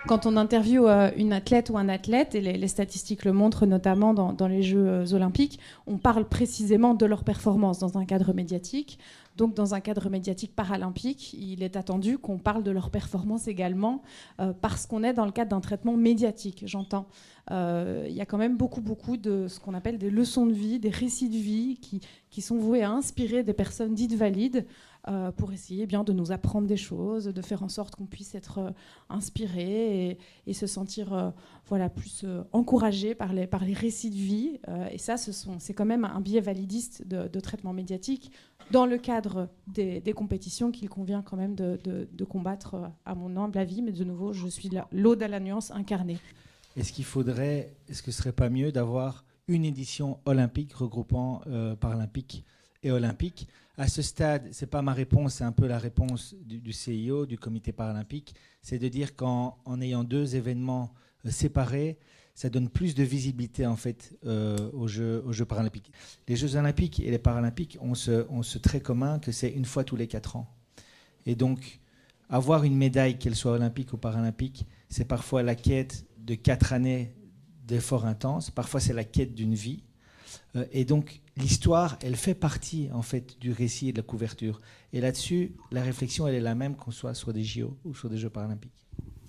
Quand on interviewe euh, une athlète ou un athlète, et les, les statistiques le montrent notamment dans, dans les Jeux euh, olympiques, on parle précisément de leur performance dans un cadre médiatique. Donc dans un cadre médiatique paralympique, il est attendu qu'on parle de leur performance également, euh, parce qu'on est dans le cadre d'un traitement médiatique, j'entends. Euh, il y a quand même beaucoup, beaucoup de ce qu'on appelle des leçons de vie, des récits de vie qui, qui sont voués à inspirer des personnes dites valides, Euh, pour essayer bien de nous apprendre des choses, de faire en sorte qu'on puisse être euh, inspiré et, et se sentir euh, voilà, plus euh, encouragé par les, par les récits de vie. Euh, et ça, ce sont, c'est quand même un biais validiste de, de traitement médiatique dans le cadre des, des compétitions qu'il convient quand même de, de, de combattre euh, à mon humble avis. Mais de nouveau, je suis là, l'Aude à la nuance incarnée. Est-ce qu'il faudrait, est-ce que ce serait pas mieux d'avoir une édition olympique regroupant euh, paralympique et olympique? À ce stade, ce n'est pas ma réponse, c'est un peu la réponse du, du C I O, du comité paralympique, c'est de dire qu'en en ayant deux événements euh, séparés, ça donne plus de visibilité en fait euh, aux, Jeux, aux Jeux paralympiques. Les Jeux olympiques et les paralympiques ont ce, ont ce trait commun que c'est une fois tous les quatre ans. Et donc, avoir une médaille, qu'elle soit olympique ou paralympique, c'est parfois la quête de quatre années d'efforts intenses, parfois c'est la quête d'une vie. Euh, et donc, l'histoire, elle fait partie en fait du récit et de la couverture. Et là-dessus, la réflexion, elle est la même qu'on soit sur des J O ou sur des Jeux paralympiques.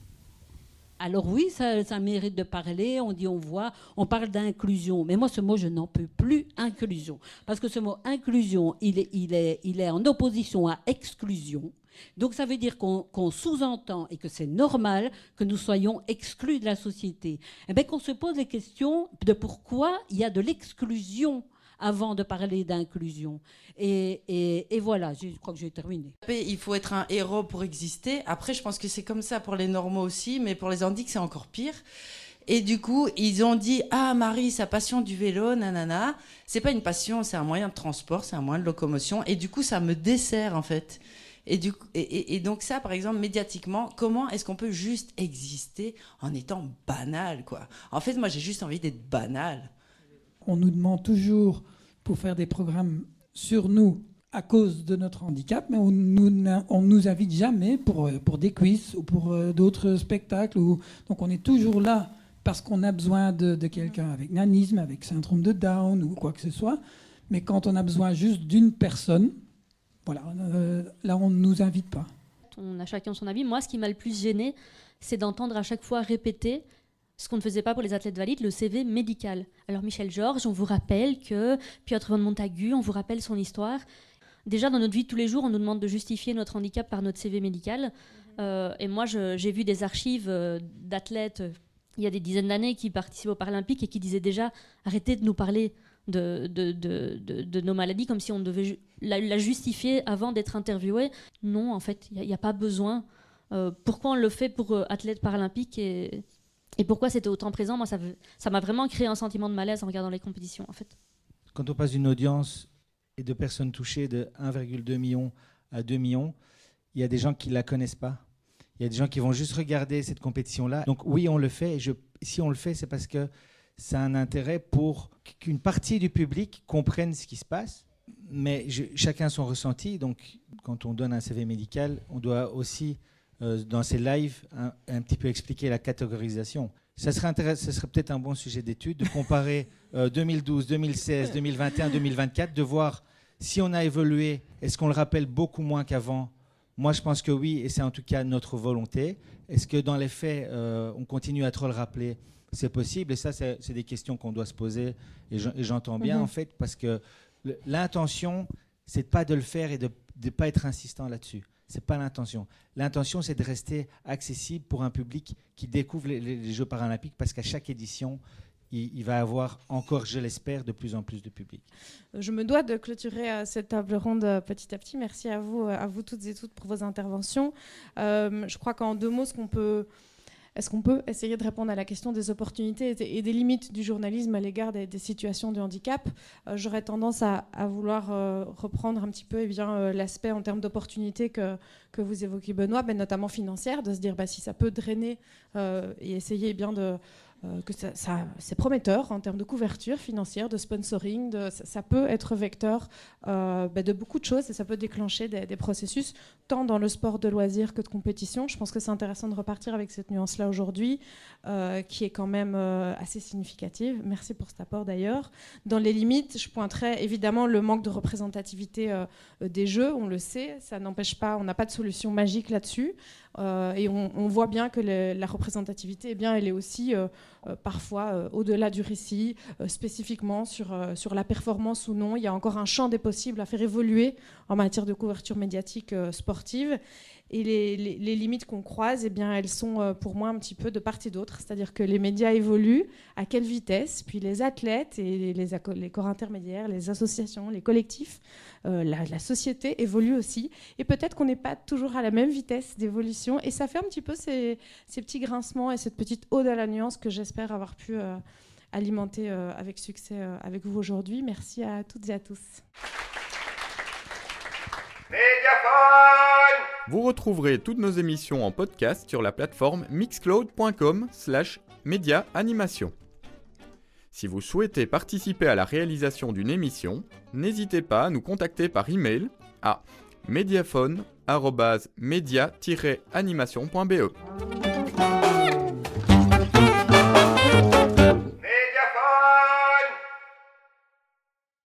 Alors oui, ça, ça mérite de parler, on dit, on voit, on parle d'inclusion. Mais moi, ce mot, je n'en peux plus, inclusion. Parce que ce mot inclusion, il est, il est, il est en opposition à exclusion. Donc ça veut dire qu'on qu'on sous-entend et que c'est normal que nous soyons exclus de la société. Et bien qu'on se pose les questions de pourquoi il y a de l'exclusion avant de parler d'inclusion. Et, et, et voilà, je crois que j'ai terminé. Il faut être un héros pour exister. Après, je pense que c'est comme ça pour les normaux aussi, mais pour les handics, c'est encore pire. Et du coup, ils ont dit « Ah, Marie, sa passion du vélo, nanana. » C'est pas une passion, c'est un moyen de transport, c'est un moyen de locomotion. Et du coup, ça me dessert, en fait. Et, du coup, et, et, et donc ça, par exemple, médiatiquement, comment est-ce qu'on peut juste exister en étant banal, quoi? En fait, moi, j'ai juste envie d'être banal. On nous demande toujours pour faire des programmes sur nous à cause de notre handicap, mais on nous, on nous invite jamais pour, pour des quiz ou pour euh, d'autres spectacles. Ou, donc on est toujours là parce qu'on a besoin de, de quelqu'un avec nanisme, avec syndrome de Down ou quoi que ce soit. Mais quand on a besoin juste d'une personne, voilà, euh, là on ne nous invite pas. On a chacun son avis. Moi, ce qui m'a le plus gêné, c'est d'entendre à chaque fois répéter ce qu'on ne faisait pas pour les athlètes valides, le C V médical. Alors Michel Georges, on vous rappelle que Piotr von Montagu, on vous rappelle son histoire. Déjà, dans notre vie de tous les jours, on nous demande de justifier notre handicap par notre C V médical. Mm-hmm. Euh, et moi, je, j'ai vu des archives euh, d'athlètes, euh, il y a des dizaines d'années, qui participaient aux Paralympiques et qui disaient déjà « Arrêtez de nous parler de, de, de, de, de nos maladies comme si on devait ju- la, la justifier avant d'être interviewé. » Non, en fait, il n'y a, a pas besoin. Euh, pourquoi on le fait pour euh, athlètes paralympiques et... Et pourquoi c'était autant présent? Moi, ça, ça m'a vraiment créé un sentiment de malaise en regardant les compétitions, en fait. Quand on passe d'une audience et de personnes touchées de un virgule deux million à deux millions, il y a des gens qui ne la connaissent pas. Il y a des gens qui vont juste regarder cette compétition-là. Donc oui, on le fait. Et je, si on le fait, c'est parce que ça a un intérêt pour qu'une partie du public comprenne ce qui se passe. Mais je, chacun son ressenti. Donc quand on donne un C V médical, on doit aussi... Euh, dans ces lives, un, un petit peu expliquer la catégorisation. Ça serait, intéress- ça serait peut-être un bon sujet d'étude de comparer euh, deux mille douze, deux mille seize, deux mille vingt et un, deux mille vingt-quatre, de voir si on a évolué, est-ce qu'on le rappelle beaucoup moins qu'avant? Moi, je pense que oui, et c'est en tout cas notre volonté. Est-ce que dans les faits, euh, on continue à trop le rappeler? C'est possible, et ça, c'est, c'est des questions qu'on doit se poser, et, je, et j'entends bien, mm-hmm. en fait, parce que le, l'intention, c'est pas de le faire et de ne pas être insistant là-dessus. Ce n'est pas l'intention. L'intention, c'est de rester accessible pour un public qui découvre les, les, les Jeux paralympiques, parce qu'à chaque édition, il, il va avoir encore, je l'espère, de plus en plus de public. Je me dois de clôturer euh, cette table ronde euh, petit à petit. Merci à vous, euh, à vous toutes et toutes pour vos interventions. Euh, je crois qu'en deux mots, ce qu'on peut... Est-ce qu'on peut essayer de répondre à la question des opportunités et des limites du journalisme à l'égard des, des situations de handicap? euh, J'aurais tendance à, à vouloir euh, reprendre un petit peu eh bien, euh, l'aspect en termes d'opportunités que, que vous évoquez, Benoît, mais notamment financière, de se dire bah, si ça peut drainer euh, et essayer eh bien, de, euh, que ça, ça, c'est prometteur en termes de couverture financière, de sponsoring, de, ça, ça peut être vecteur euh, bah, de beaucoup de choses et ça peut déclencher des, des processus tant dans le sport de loisir que de compétition. Je pense que c'est intéressant de repartir avec cette nuance-là aujourd'hui, euh, qui est quand même euh, assez significative. Merci pour cet apport d'ailleurs. Dans les limites, je pointerais évidemment le manque de représentativité euh, des jeux, on le sait, ça n'empêche pas, on n'a pas de solution magique là-dessus. Euh, et on, on voit bien que le, la représentativité, eh bien, elle est aussi euh, euh, parfois euh, au-delà du récit, euh, spécifiquement sur, euh, sur la performance ou non. Il y a encore un champ des possibles à faire évoluer en matière de couverture médiatique euh, sportive. Et les, les, les limites qu'on croise, eh bien, elles sont euh, pour moi un petit peu de part et d'autre. C'est-à-dire que les médias évoluent, à quelle vitesse, puis les athlètes et les, les, les corps intermédiaires, les associations, les collectifs, euh, la, la société évolue aussi. Et peut-être qu'on n'est pas toujours à la même vitesse d'évolution. Et ça fait un petit peu ces, ces petits grincements et cette petite ode à la nuance que j'espère avoir pu euh, alimenter euh, avec succès euh, avec vous aujourd'hui. Merci à toutes et à tous. Vous retrouverez toutes nos émissions en podcast sur la plateforme mixcloud point com slash média animation. Si vous souhaitez participer à la réalisation d'une émission, n'hésitez pas à nous contacter par email à mediaphone arobase media tiret animation point b e.